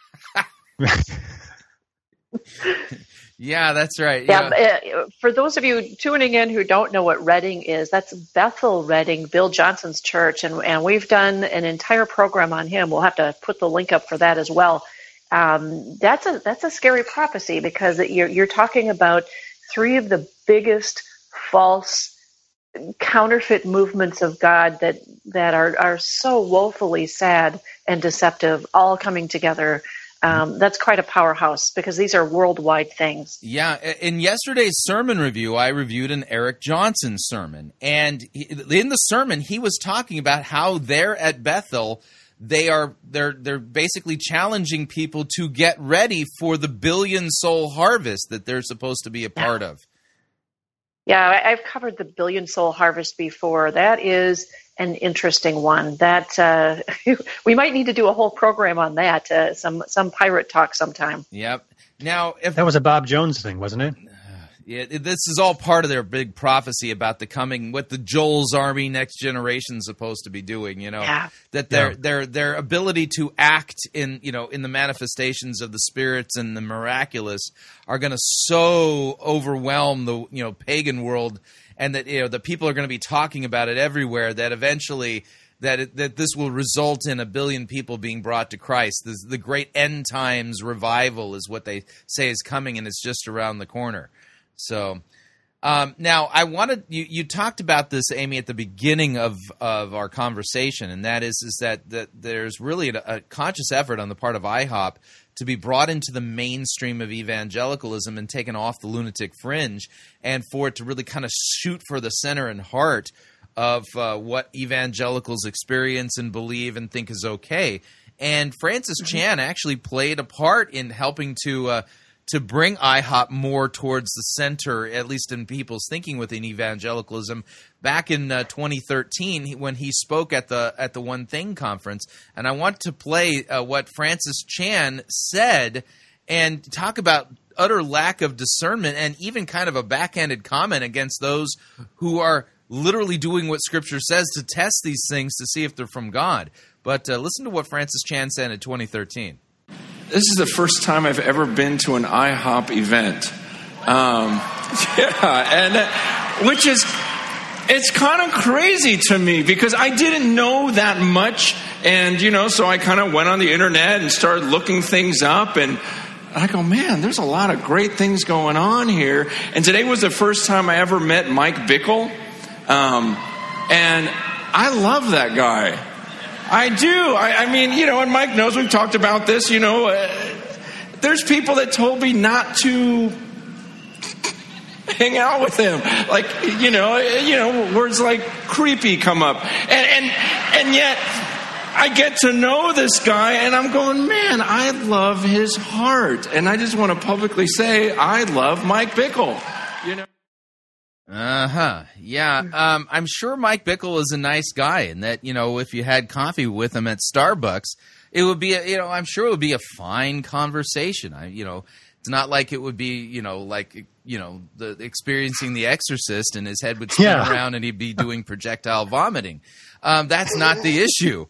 Yeah, that's right. Yeah. For those of you tuning in who don't know what Reading is, that's Bethel Reading, Bill Johnson's church, and we've done an entire program on him. We'll have to put the link up for that as well. That's a scary prophecy because you're talking about three of the biggest false counterfeit movements of God that are so woefully sad and deceptive, all coming together. That's quite a powerhouse because these are worldwide things. Yeah. In yesterday's sermon review, I reviewed an Eric Johnson sermon. And in the sermon, he was talking about how they're at Bethel, they're basically challenging people to get ready for the billion soul harvest that they're supposed to be a part of. Yeah, I've covered the billion soul harvest before. That is an interesting one. That we might need to do a whole program on that. Some pirate talk sometime. Yep. Now, that was a Bob Jones thing, wasn't it? Yeah, this is all part of their big prophecy about the coming, what the Joel's Army Next Generation is supposed to be doing. That their ability to act in the manifestations of the spirits and the miraculous are going to so overwhelm the pagan world, and that the people are going to be talking about it everywhere. That eventually that this will result in 1 billion people being brought to Christ. The great end times revival is what they say is coming, and it's just around the corner. So now I wanted you talked about this, Amy, at the beginning of our conversation, and that is that there's really a conscious effort on the part of IHOP to be brought into the mainstream of evangelicalism and taken off the lunatic fringe, and for it to really kind of shoot for the center and heart of what evangelicals experience and believe and think is okay. And Francis Chan actually played a part in helping to bring IHOP more towards the center, at least in people's thinking within evangelicalism, back in 2013 when he spoke at the One Thing conference. And I want to play what Francis Chan said and talk about utter lack of discernment and even kind of a backhanded comment against those who are literally doing what Scripture says to test these things to see if they're from God. But listen to what Francis Chan said in 2013. This is the first time I've ever been to an IHOP event. Which is, it's kind of crazy to me because I didn't know that much. And, so I kind of went on the internet and started looking things up. And I go, man, there's a lot of great things going on here. And today was the first time I ever met Mike Bickle. And I love that guy. I do. I mean, and Mike knows we've talked about this, there's people that told me not to hang out with him. Like, words like creepy come up. And yet I get to know this guy and I'm going, man, I love his heart. And I just want to publicly say, I love Mike Bickle, Yeah. I'm sure Mike Bickle is a nice guy, and that if you had coffee with him at Starbucks, it would be, I'm sure it would be a fine conversation. It's not like it would be, the experiencing The Exorcist and his head would spin around and he'd be doing projectile vomiting. That's not the issue.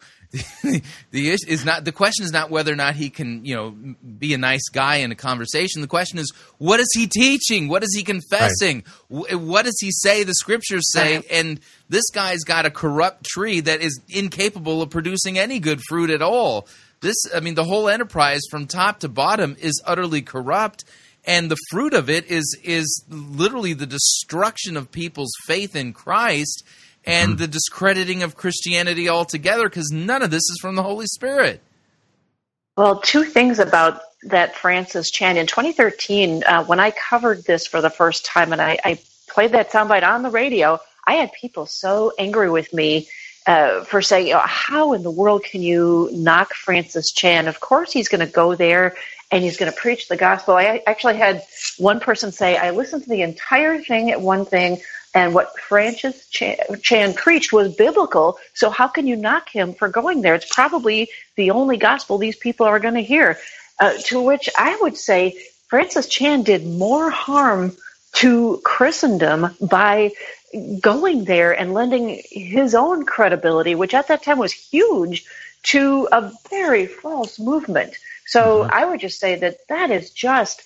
The question is not whether or not he can, be a nice guy in a conversation. The question is, what is he teaching? What is he confessing? Right. What does he say the scriptures say? And this guy's got a corrupt tree that is incapable of producing any good fruit at all. The whole enterprise from top to bottom is utterly corrupt, and the fruit of it is literally the destruction of people's faith in Christ and the discrediting of Christianity altogether, because none of this is from the Holy Spirit. Well, two things about that Francis Chan. In 2013, when I covered this for the first time and I played that soundbite on the radio, I had people so angry with me for saying, how in the world can you knock Francis Chan? Of course he's going to go there and he's going to preach the gospel. I actually had one person say, I listened to the entire thing at one thing, and what Francis Chan preached was biblical, so how can you knock him for going there? It's probably the only gospel these people are going to hear. To which I would say Francis Chan did more harm to Christendom by going there and lending his own credibility, which at that time was huge, to a very false movement. So I would just say that is just,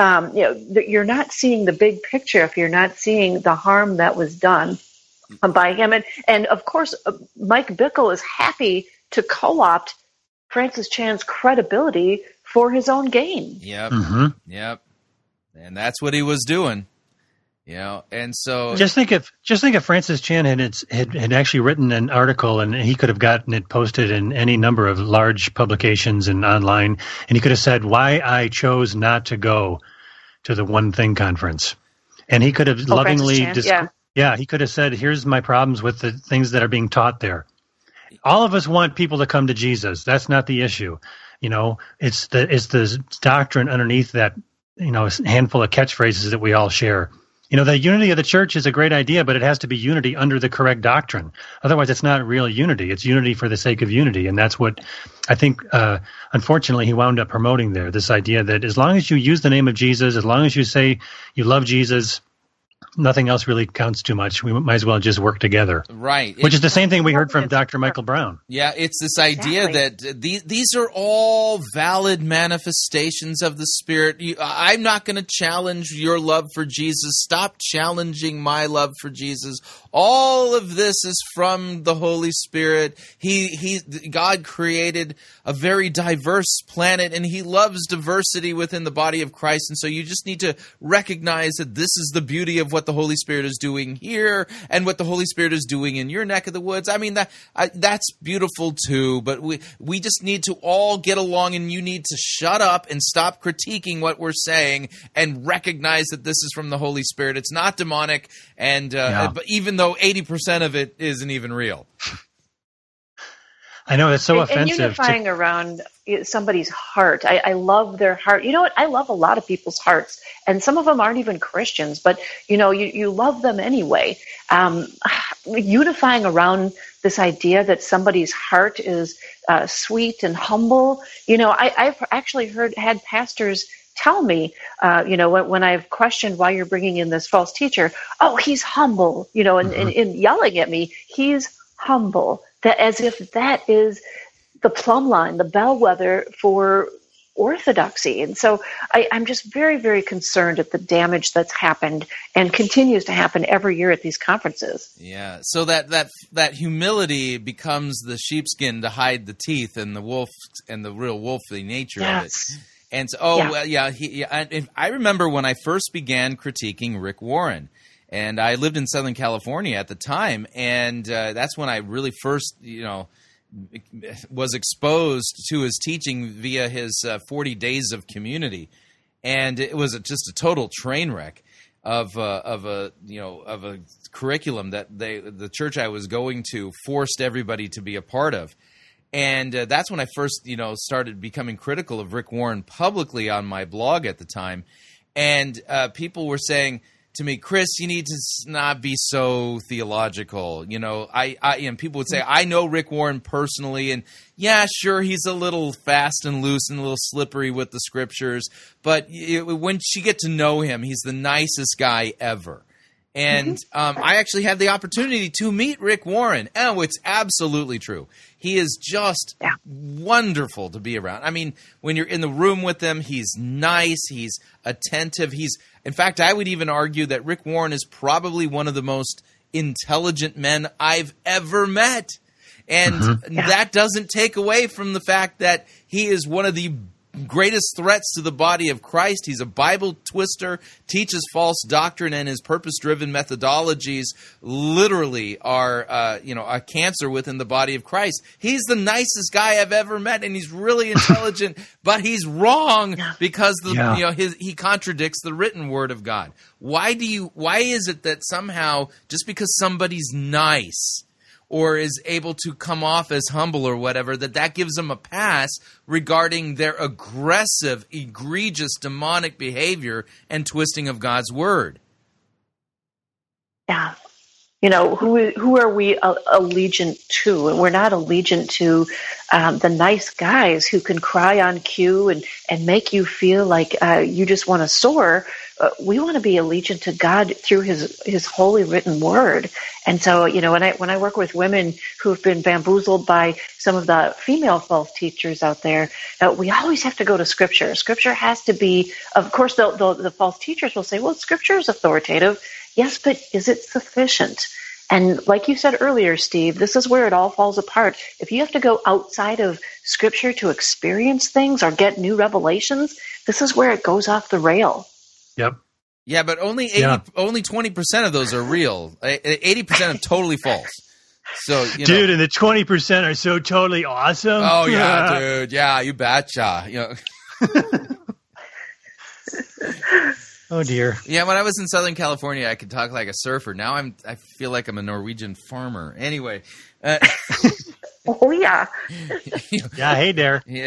you're not seeing the big picture if you're not seeing the harm that was done by him. And of course, Mike Bickle is happy to co-opt Francis Chan's credibility for his own gain. Yep. Yep. And that's what he was doing. And so just think if Francis Chan had actually written an article and he could have gotten it posted in any number of large publications and online, and he could have said why I chose not to go to the One Thing conference, and he could have lovingly, he could have said, here's my problems with the things that are being taught there. All of us want people to come to Jesus. That's not the issue. It's the doctrine underneath that, handful of catchphrases that we all share. The unity of the church is a great idea, but it has to be unity under the correct doctrine. Otherwise, it's not real unity. It's unity for the sake of unity. And that's what I think, unfortunately, he wound up promoting there, this idea that as long as you use the name of Jesus, as long as you say you love Jesus, nothing else really counts too much. We might as well just work together. Right. Which is the same thing we heard from Dr. Michael Brown. Yeah, it's this idea that these are all valid manifestations of the Spirit. I'm not going to challenge your love for Jesus. Stop challenging my love for Jesus. All of this is from the Holy Spirit. God created a very diverse planet, and He loves diversity within the body of Christ. And so you just need to recognize that this is the beauty of what the Holy Spirit is doing here and what the Holy Spirit is doing in your neck of the woods. I mean, that's beautiful too, but we just need to all get along, and you need to shut up and stop critiquing what we're saying and recognize that this is from the Holy Spirit. It's not demonic, and but even though 80% of it isn't even real. I know, it's so offensive. And unifying around somebody's heart. I love their heart. You know what? I love a lot of people's hearts, and some of them aren't even Christians, but you love them anyway. Unifying around this idea that somebody's heart is sweet and humble. I've actually had pastors tell me, when I've questioned why you're bringing in this false teacher, oh, he's humble, and yelling at me, he's humble. That as if that is the plumb line, the bellwether for orthodoxy. And so I'm just very, very concerned at the damage that's happened and continues to happen every year at these conferences. Yeah. So that humility becomes the sheepskin to hide the teeth and the wolf and the real wolfly nature of it. And so, I remember when I first began critiquing Rick Warren. And I lived in Southern California at the time, and that's when I really first, was exposed to his teaching via his 40 Days of Community, and it was just a total train wreck of a curriculum that the church I was going to forced everybody to be a part of, and that's when I first started becoming critical of Rick Warren publicly on my blog at the time, and people were saying, to me, Chris, you need to not be so theological. You know, and people would say, I know Rick Warren personally, and yeah, sure, he's a little fast and loose and a little slippery with the scriptures, but once you get to know him, he's the nicest guy ever. And I actually had the opportunity to meet Rick Warren. Oh, it's absolutely true. He is just wonderful to be around. I mean, when you're in the room with him, he's nice, he's attentive. In fact, I would even argue that Rick Warren is probably one of the most intelligent men I've ever met. And that doesn't take away from the fact that he is one of the greatest threats to the body of Christ. He's a Bible twister, teaches false doctrine, and his purpose-driven methodologies literally are, a cancer within the body of Christ. He's the nicest guy I've ever met, and he's really intelligent, but he's wrong because he contradicts the written word of God. Why is it that somehow just because somebody's nice or is able to come off as humble or whatever, that gives them a pass regarding their aggressive, egregious, demonic behavior and twisting of God's word? Yeah. You know, who are we allegiant to? And we're not allegiant to the nice guys who can cry on cue and make you feel like you just want to soar. We want to be allegiant to God through His holy written word. And so, you know, when I work with women who've been bamboozled by some of the female false teachers out there, we always have to go to Scripture. Scripture has to be, of course, the false teachers will say, well, Scripture is authoritative. Yes, but is it sufficient? And like you said earlier, Steve, this is where it all falls apart. If you have to go outside of Scripture to experience things or get new revelations, this is where it goes off the rail. Yep. Yeah, but only 20% of those are real. 80% are totally false. So, dude, and the 20% are so totally awesome. Oh yeah, dude. Yeah, you betcha. You know. Oh dear. Yeah, when I was in Southern California, I could talk like a surfer. Now I feel like I'm a Norwegian farmer. Anyway. Oh yeah. Yeah. Hey there. Yeah.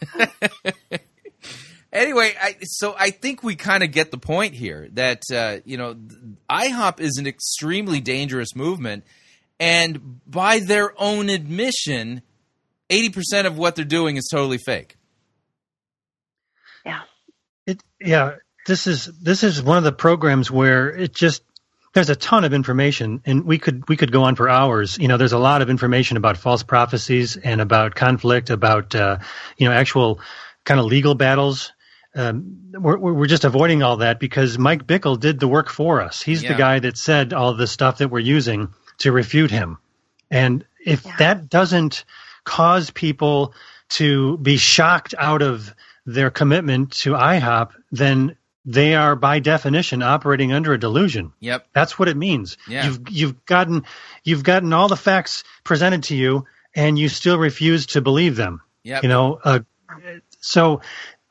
Anyway, so I think we kind of get the point here that, IHOP is an extremely dangerous movement, and by their own admission, 80% of what they're doing is totally fake. Yeah. This is one of the programs where there's a ton of information, and we could go on for hours. You know, there's a lot of information about false prophecies and about conflict, about actual kind of legal battles. We're just avoiding all that because Mike Bickle did the work for us. He's the guy that said all the stuff that we're using to refute him. And if that doesn't cause people to be shocked out of their commitment to IHOP, then they are by definition operating under a delusion. Yep. That's what it means. Yeah. You've gotten all the facts presented to you and you still refuse to believe them. Yep. You know, so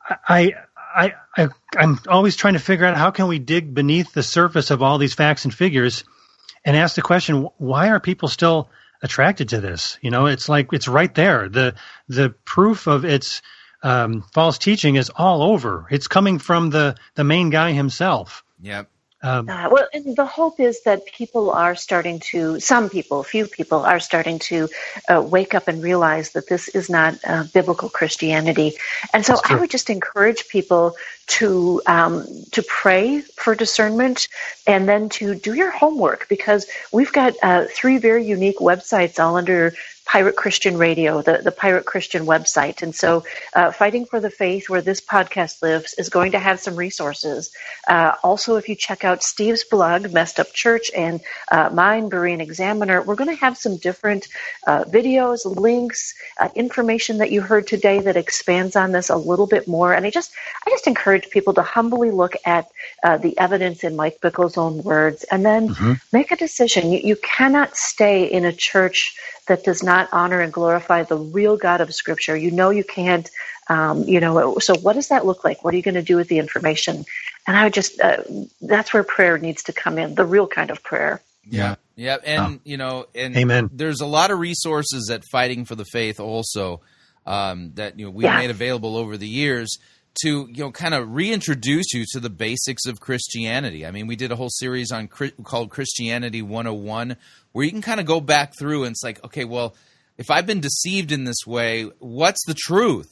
I'm always trying to figure out how can we dig beneath the surface of all these facts and figures and ask the question, why are people still attracted to this? You know, it's like it's right there. The proof of its false teaching is all over. It's coming from the main guy himself. Yep. Well, and the hope is that people are starting to, few people are starting to wake up and realize that this is not biblical Christianity. And so I would just encourage people to pray for discernment and then to do your homework, because we've got 3 very unique websites all under Pirate Christian Radio, the Pirate Christian website. And so Fighting for the Faith, where this podcast lives, is going to have some resources. Also, if you check out Steve's blog, Messed Up Church, and mine, Berean Examiner, we're going to have some different videos, links, information that you heard today that expands on this a little bit more. And I just encourage people to humbly look at the evidence in Mike Bickle's own words and then make a decision. You cannot stay in a church that does not honor and glorify the real God of Scripture. You know you can't, so what does that look like? What are you going to do with the information? And I would just, that's where prayer needs to come in, the real kind of prayer. Yeah. Yeah. And, Amen. There's a lot of resources at Fighting for the Faith also that we've made available over the years to kind of reintroduce you to the basics of Christianity. I mean, we did a whole series called Christianity 101, where you can kind of go back through and it's like, okay, well, if I've been deceived in this way, what's the truth?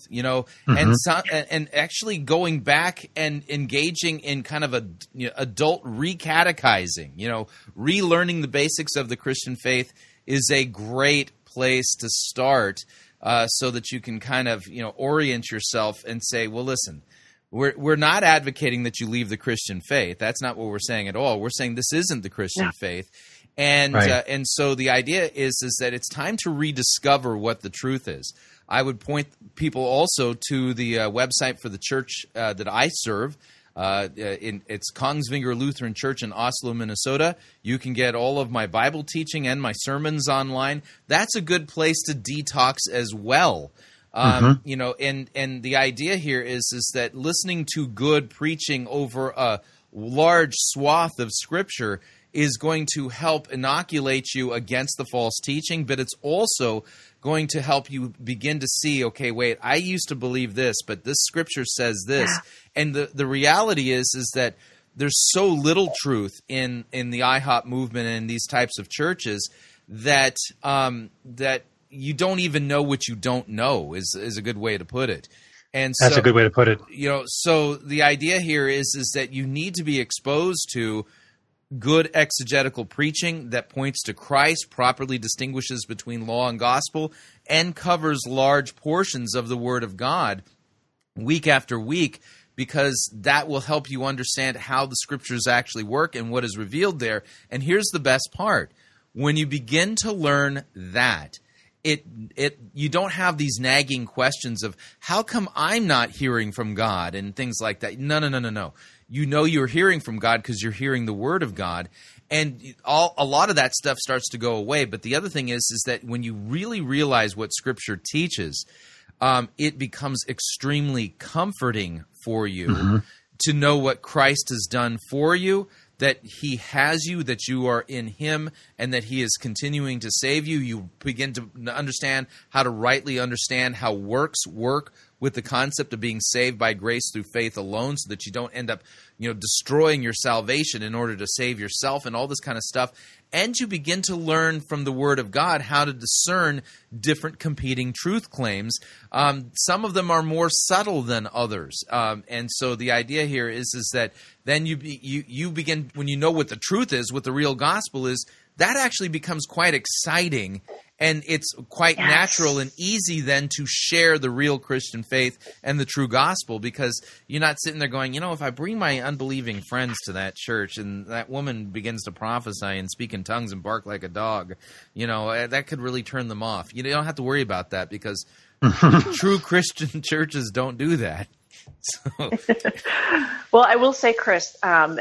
And actually going back and engaging in kind of adult recatechizing, relearning the basics of the Christian faith is a great place to start, so that you can kind of orient yourself and say, well, listen, we're not advocating that you leave the Christian faith. That's not what we're saying at all. We're saying this isn't the Christian faith. And Right. And so the idea is that it's time to rediscover what the truth is. I would point people also to the website for the church that I serve. It's Kongsvinger Lutheran Church in Oslo, Minnesota. You can get all of my Bible teaching and my sermons online. That's a good place to detox as well. And the idea here is that listening to good preaching over a large swath of Scripture is going to help inoculate you against the false teaching, but it's also going to help you begin to see, okay, wait, I used to believe this, but this Scripture says this. Yeah. And the reality is that there's so little truth in the IHOP movement and in these types of churches that that you don't even know what you don't know is a good way to put it. And that's a good way to put it. So the idea here is that you need to be exposed to good exegetical preaching that points to Christ, properly distinguishes between law and gospel, and covers large portions of the Word of God week after week, because that will help you understand how the Scriptures actually work and what is revealed there. And here's the best part. When you begin to learn that, you don't have these nagging questions of how come I'm not hearing from God and things like that. No. You know you're hearing from God because you're hearing the Word of God, and a lot of that stuff starts to go away. But the other thing is that when you really realize what Scripture teaches, it becomes extremely comforting for you to know what Christ has done for you, that He has you, that you are in Him, and that He is continuing to save you. You begin to understand how to rightly understand how works work with the concept of being saved by grace through faith alone, so that you don't end up, destroying your salvation in order to save yourself and all this kind of stuff. And you begin to learn from the Word of God how to discern different competing truth claims. Some of them are more subtle than others. And so the idea here is that then you begin, when you know what the truth is, what the real gospel is, that actually becomes quite exciting, and it's quite natural and easy then to share the real Christian faith and the true gospel, because you're not sitting there going, if I bring my unbelieving friends to that church and that woman begins to prophesy and speak in tongues and bark like a dog, that could really turn them off. You don't have to worry about that, because true Christian churches don't do that. So. Well, I will say, Chris, on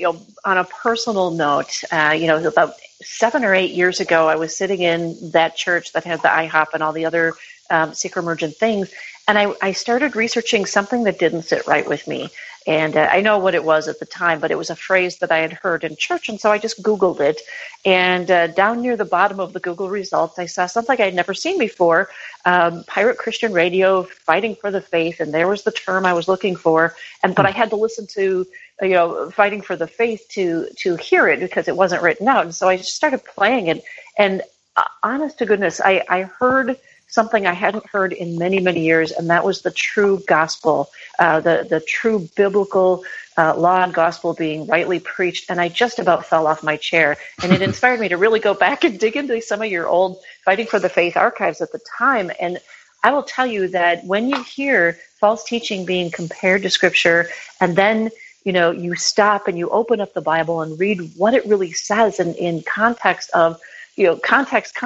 a personal note, about 7 or 8 years ago, I was sitting in that church that had the IHOP and all the other seeker emergent things, and I started researching something that didn't sit right with me. And I know what it was at the time, but it was a phrase that I had heard in church, and so I just Googled it. And down near the bottom of the Google results, I saw something I'd never seen before, Pirate Christian Radio, Fighting for the Faith, and there was the term I was looking for. But I had to listen to Fighting for the Faith to hear it, because it wasn't written out. And so I just started playing it, and honest to goodness, I heard something I hadn't heard in many, many years, and that was the true gospel, the true biblical law and gospel being rightly preached. And I just about fell off my chair, and it inspired me to really go back and dig into some of your old Fighting for the Faith archives at the time. And I will tell you that when you hear false teaching being compared to Scripture, and then you stop and you open up the Bible and read what it really says in context of, context,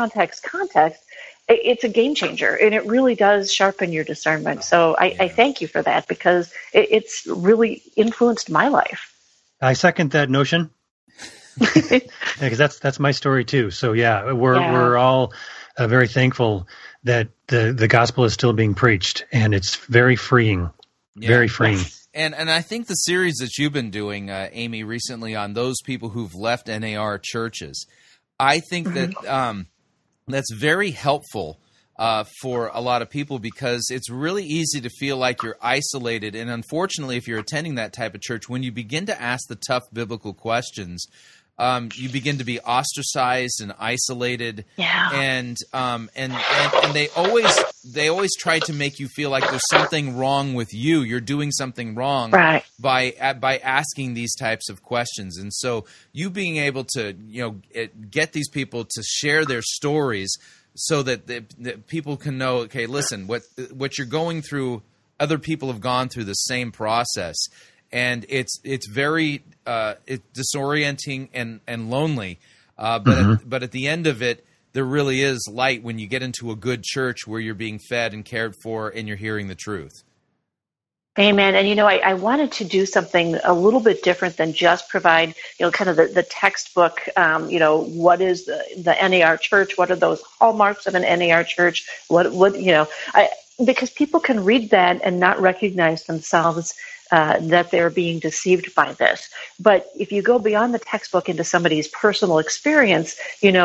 it's a game changer, and it really does sharpen your discernment. So I thank you for that, because it's really influenced my life. I second that notion, because that's my story too. So we're all very thankful that the gospel is still being preached, and it's very freeing, very freeing. And I think the series that you've been doing, Amy, recently on those people who've left NAR churches, I think that that's very helpful for a lot of people, because it's really easy to feel like you're isolated. And unfortunately, if you're attending that type of church, when you begin to ask the tough biblical questions, you begin to be ostracized and isolated. Yeah. And they always try to make you feel like there's something wrong with you. You're doing something wrong by asking these types of questions. And so you being able to get these people to share their stories, so that people can know, okay, listen, what you're going through, other people have gone through the same process, and it's very disorienting and lonely. But at the end of it, there really is light when you get into a good church where you're being fed and cared for, and you're hearing the truth. Amen. And, I wanted to do something a little bit different than just provide, kind of the textbook, what is the NAR church? What are those hallmarks of an NAR church? Because people can read that and not recognize themselves that they're being deceived by this. But if you go beyond the textbook into somebody's personal experience, here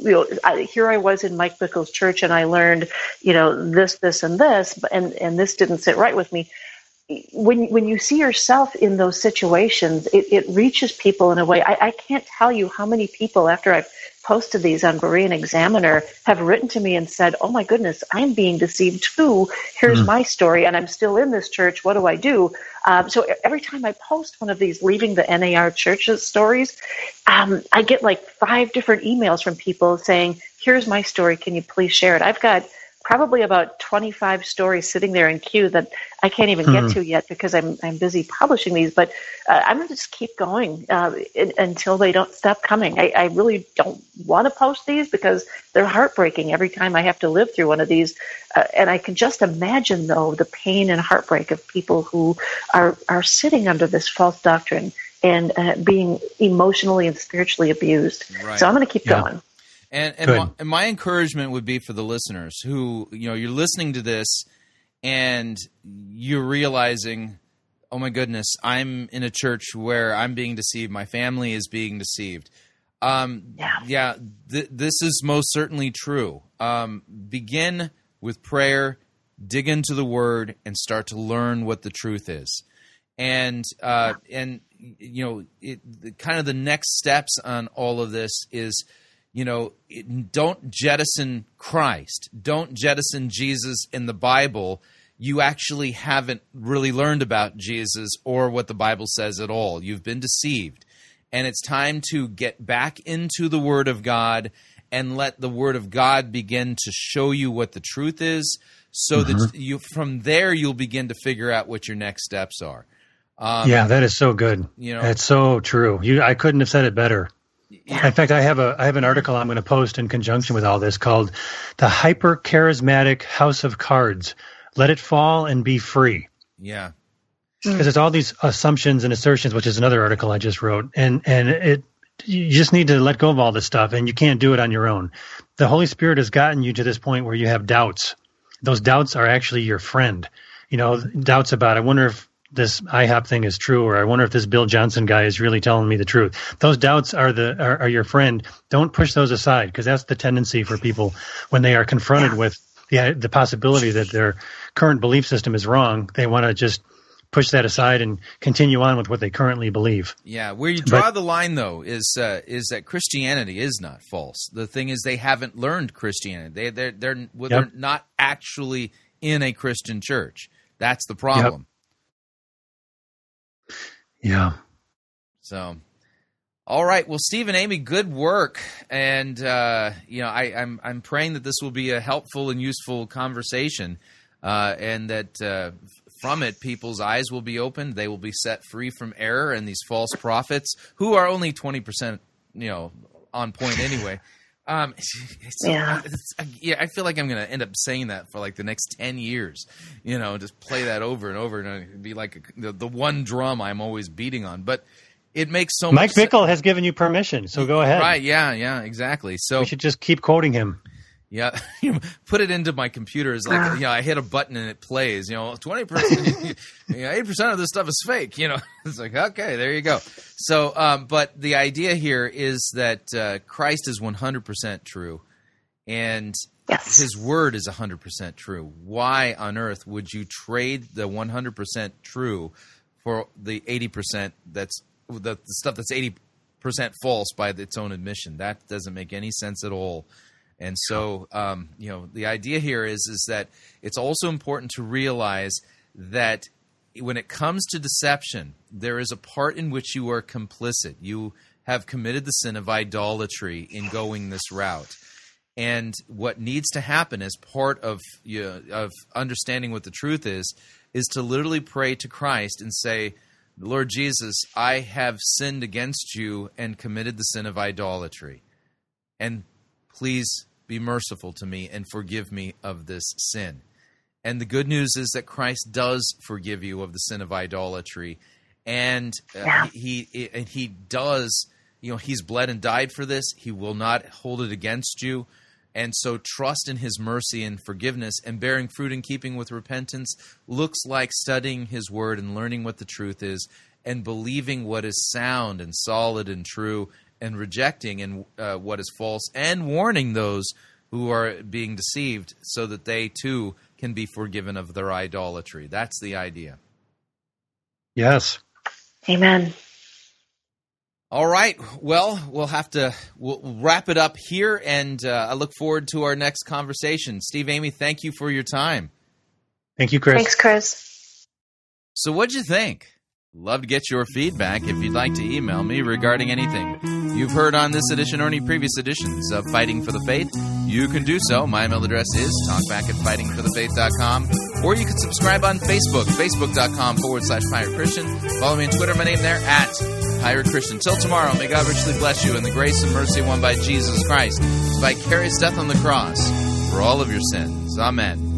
I was in Mike Bickle's church, and I learned, this, and this, and this didn't sit right with me. When you see yourself in those situations, it reaches people in a way. I can't tell you how many people, after I've posted these on Berean Examiner, have written to me and said, oh my goodness, I'm being deceived too. Here's my story, and I'm still in this church. What do I do? So every time I post one of these leaving the NAR churches stories, I get like 5 different emails from people saying, here's my story. Can you please share it? I've got probably about 25 stories sitting there in queue that I can't even get to yet because I'm busy publishing these. But I'm going to just keep going until they don't stop coming. I really don't want to post these because they're heartbreaking every time I have to live through one of these. And I can just imagine, though, the pain and heartbreak of people who are sitting under this false doctrine and being emotionally and spiritually abused. Right. So I'm going to keep going. And my encouragement would be for the listeners who, you're listening to this and you're realizing, oh my goodness, I'm in a church where I'm being deceived. My family is being deceived. This is most certainly true. Begin with prayer, dig into the Word, and start to learn what the truth is. And kind of the next steps on all of this is, don't jettison Christ. Don't jettison Jesus in the Bible. You actually haven't really learned about Jesus or what the Bible says at all. You've been deceived. And it's time to get back into the Word of God and let the Word of God begin to show you what the truth is, so that from there you'll begin to figure out what your next steps are. That is so good. That's so true. I couldn't have said it better. Yeah. In fact, I have an article I'm going to post in conjunction with all this called "The Hyper-Charismatic House of Cards: Let It Fall and Be Free." Yeah, because it's all these assumptions and assertions, which is another article I just wrote, and you just need to let go of all this stuff, and you can't do it on your own. The Holy Spirit has gotten you to this point where you have doubts. Those doubts are actually your friend. Doubts about, I wonder if this IHOP thing is true, or I wonder if this Bill Johnson guy is really telling me the truth. Those doubts are your friend. Don't push those aside, because that's the tendency for people when they are confronted with the possibility that their current belief system is wrong. They want to just push that aside and continue on with what they currently believe. Yeah, where you draw the line, though, is that Christianity is not false. The thing is, they haven't learned Christianity. They're not actually in a Christian church. That's the problem. Yeah. So, all right. Well, Steve and Amy, good work, and I'm praying that this will be a helpful and useful conversation, and that from it, people's eyes will be opened. They will be set free from error and these false prophets who are only 20%, on point anyway. I feel like I'm going to end up saying that for like the next 10 years, just play that over and over, and it'd be like the one drum I'm always beating on. But it makes so much sense. Mike Bickle has given you permission, so go ahead. Right, yeah, exactly. So we should just keep quoting him. Yeah, put it into my computer. It's like, I hit a button and it plays. 20%, 80% of this stuff is fake. It's like, okay, there you go. So, but the idea here is that Christ is 100% true, and Yes. His word is 100% true. Why on earth would you trade the 100% true for the 80% that's the stuff that's 80% false by its own admission? That doesn't make any sense at all. And so, the idea here is that it's also important to realize that when it comes to deception, there is a part in which you are complicit. You have committed the sin of idolatry in going this route. And what needs to happen as part of understanding what the truth is to literally pray to Christ and say, Lord Jesus, I have sinned against you and committed the sin of idolatry. And please be merciful to me and forgive me of this sin. And the good news is that Christ does forgive you of the sin of idolatry. And he does, he's bled and died for this. He will not hold it against you. And so trust in his mercy and forgiveness, and bearing fruit in keeping with repentance looks like studying his word and learning what the truth is and believing what is sound and solid and true and rejecting what is false and warning those who are being deceived so that they too can be forgiven of their idolatry. That's the idea. Yes. Amen. All right. Well, we'll wrap it up here, and I look forward to our next conversation. Steve, Amy, thank you for your time. Thank you, Chris. Thanks, Chris. So what'd you think? Love to get your feedback if you'd like to email me regarding anything you've heard on this edition or any previous editions of Fighting for the Faith. You can do so. My email address is talkback@fightingforthefaith.com, or you can subscribe on Facebook, facebook.com/Pirate Christian. Follow me on Twitter, my name there, @Pirate Christian. Till tomorrow, may God richly bless you in the grace and mercy won by Jesus Christ, his vicarious death on the cross for all of your sins. Amen.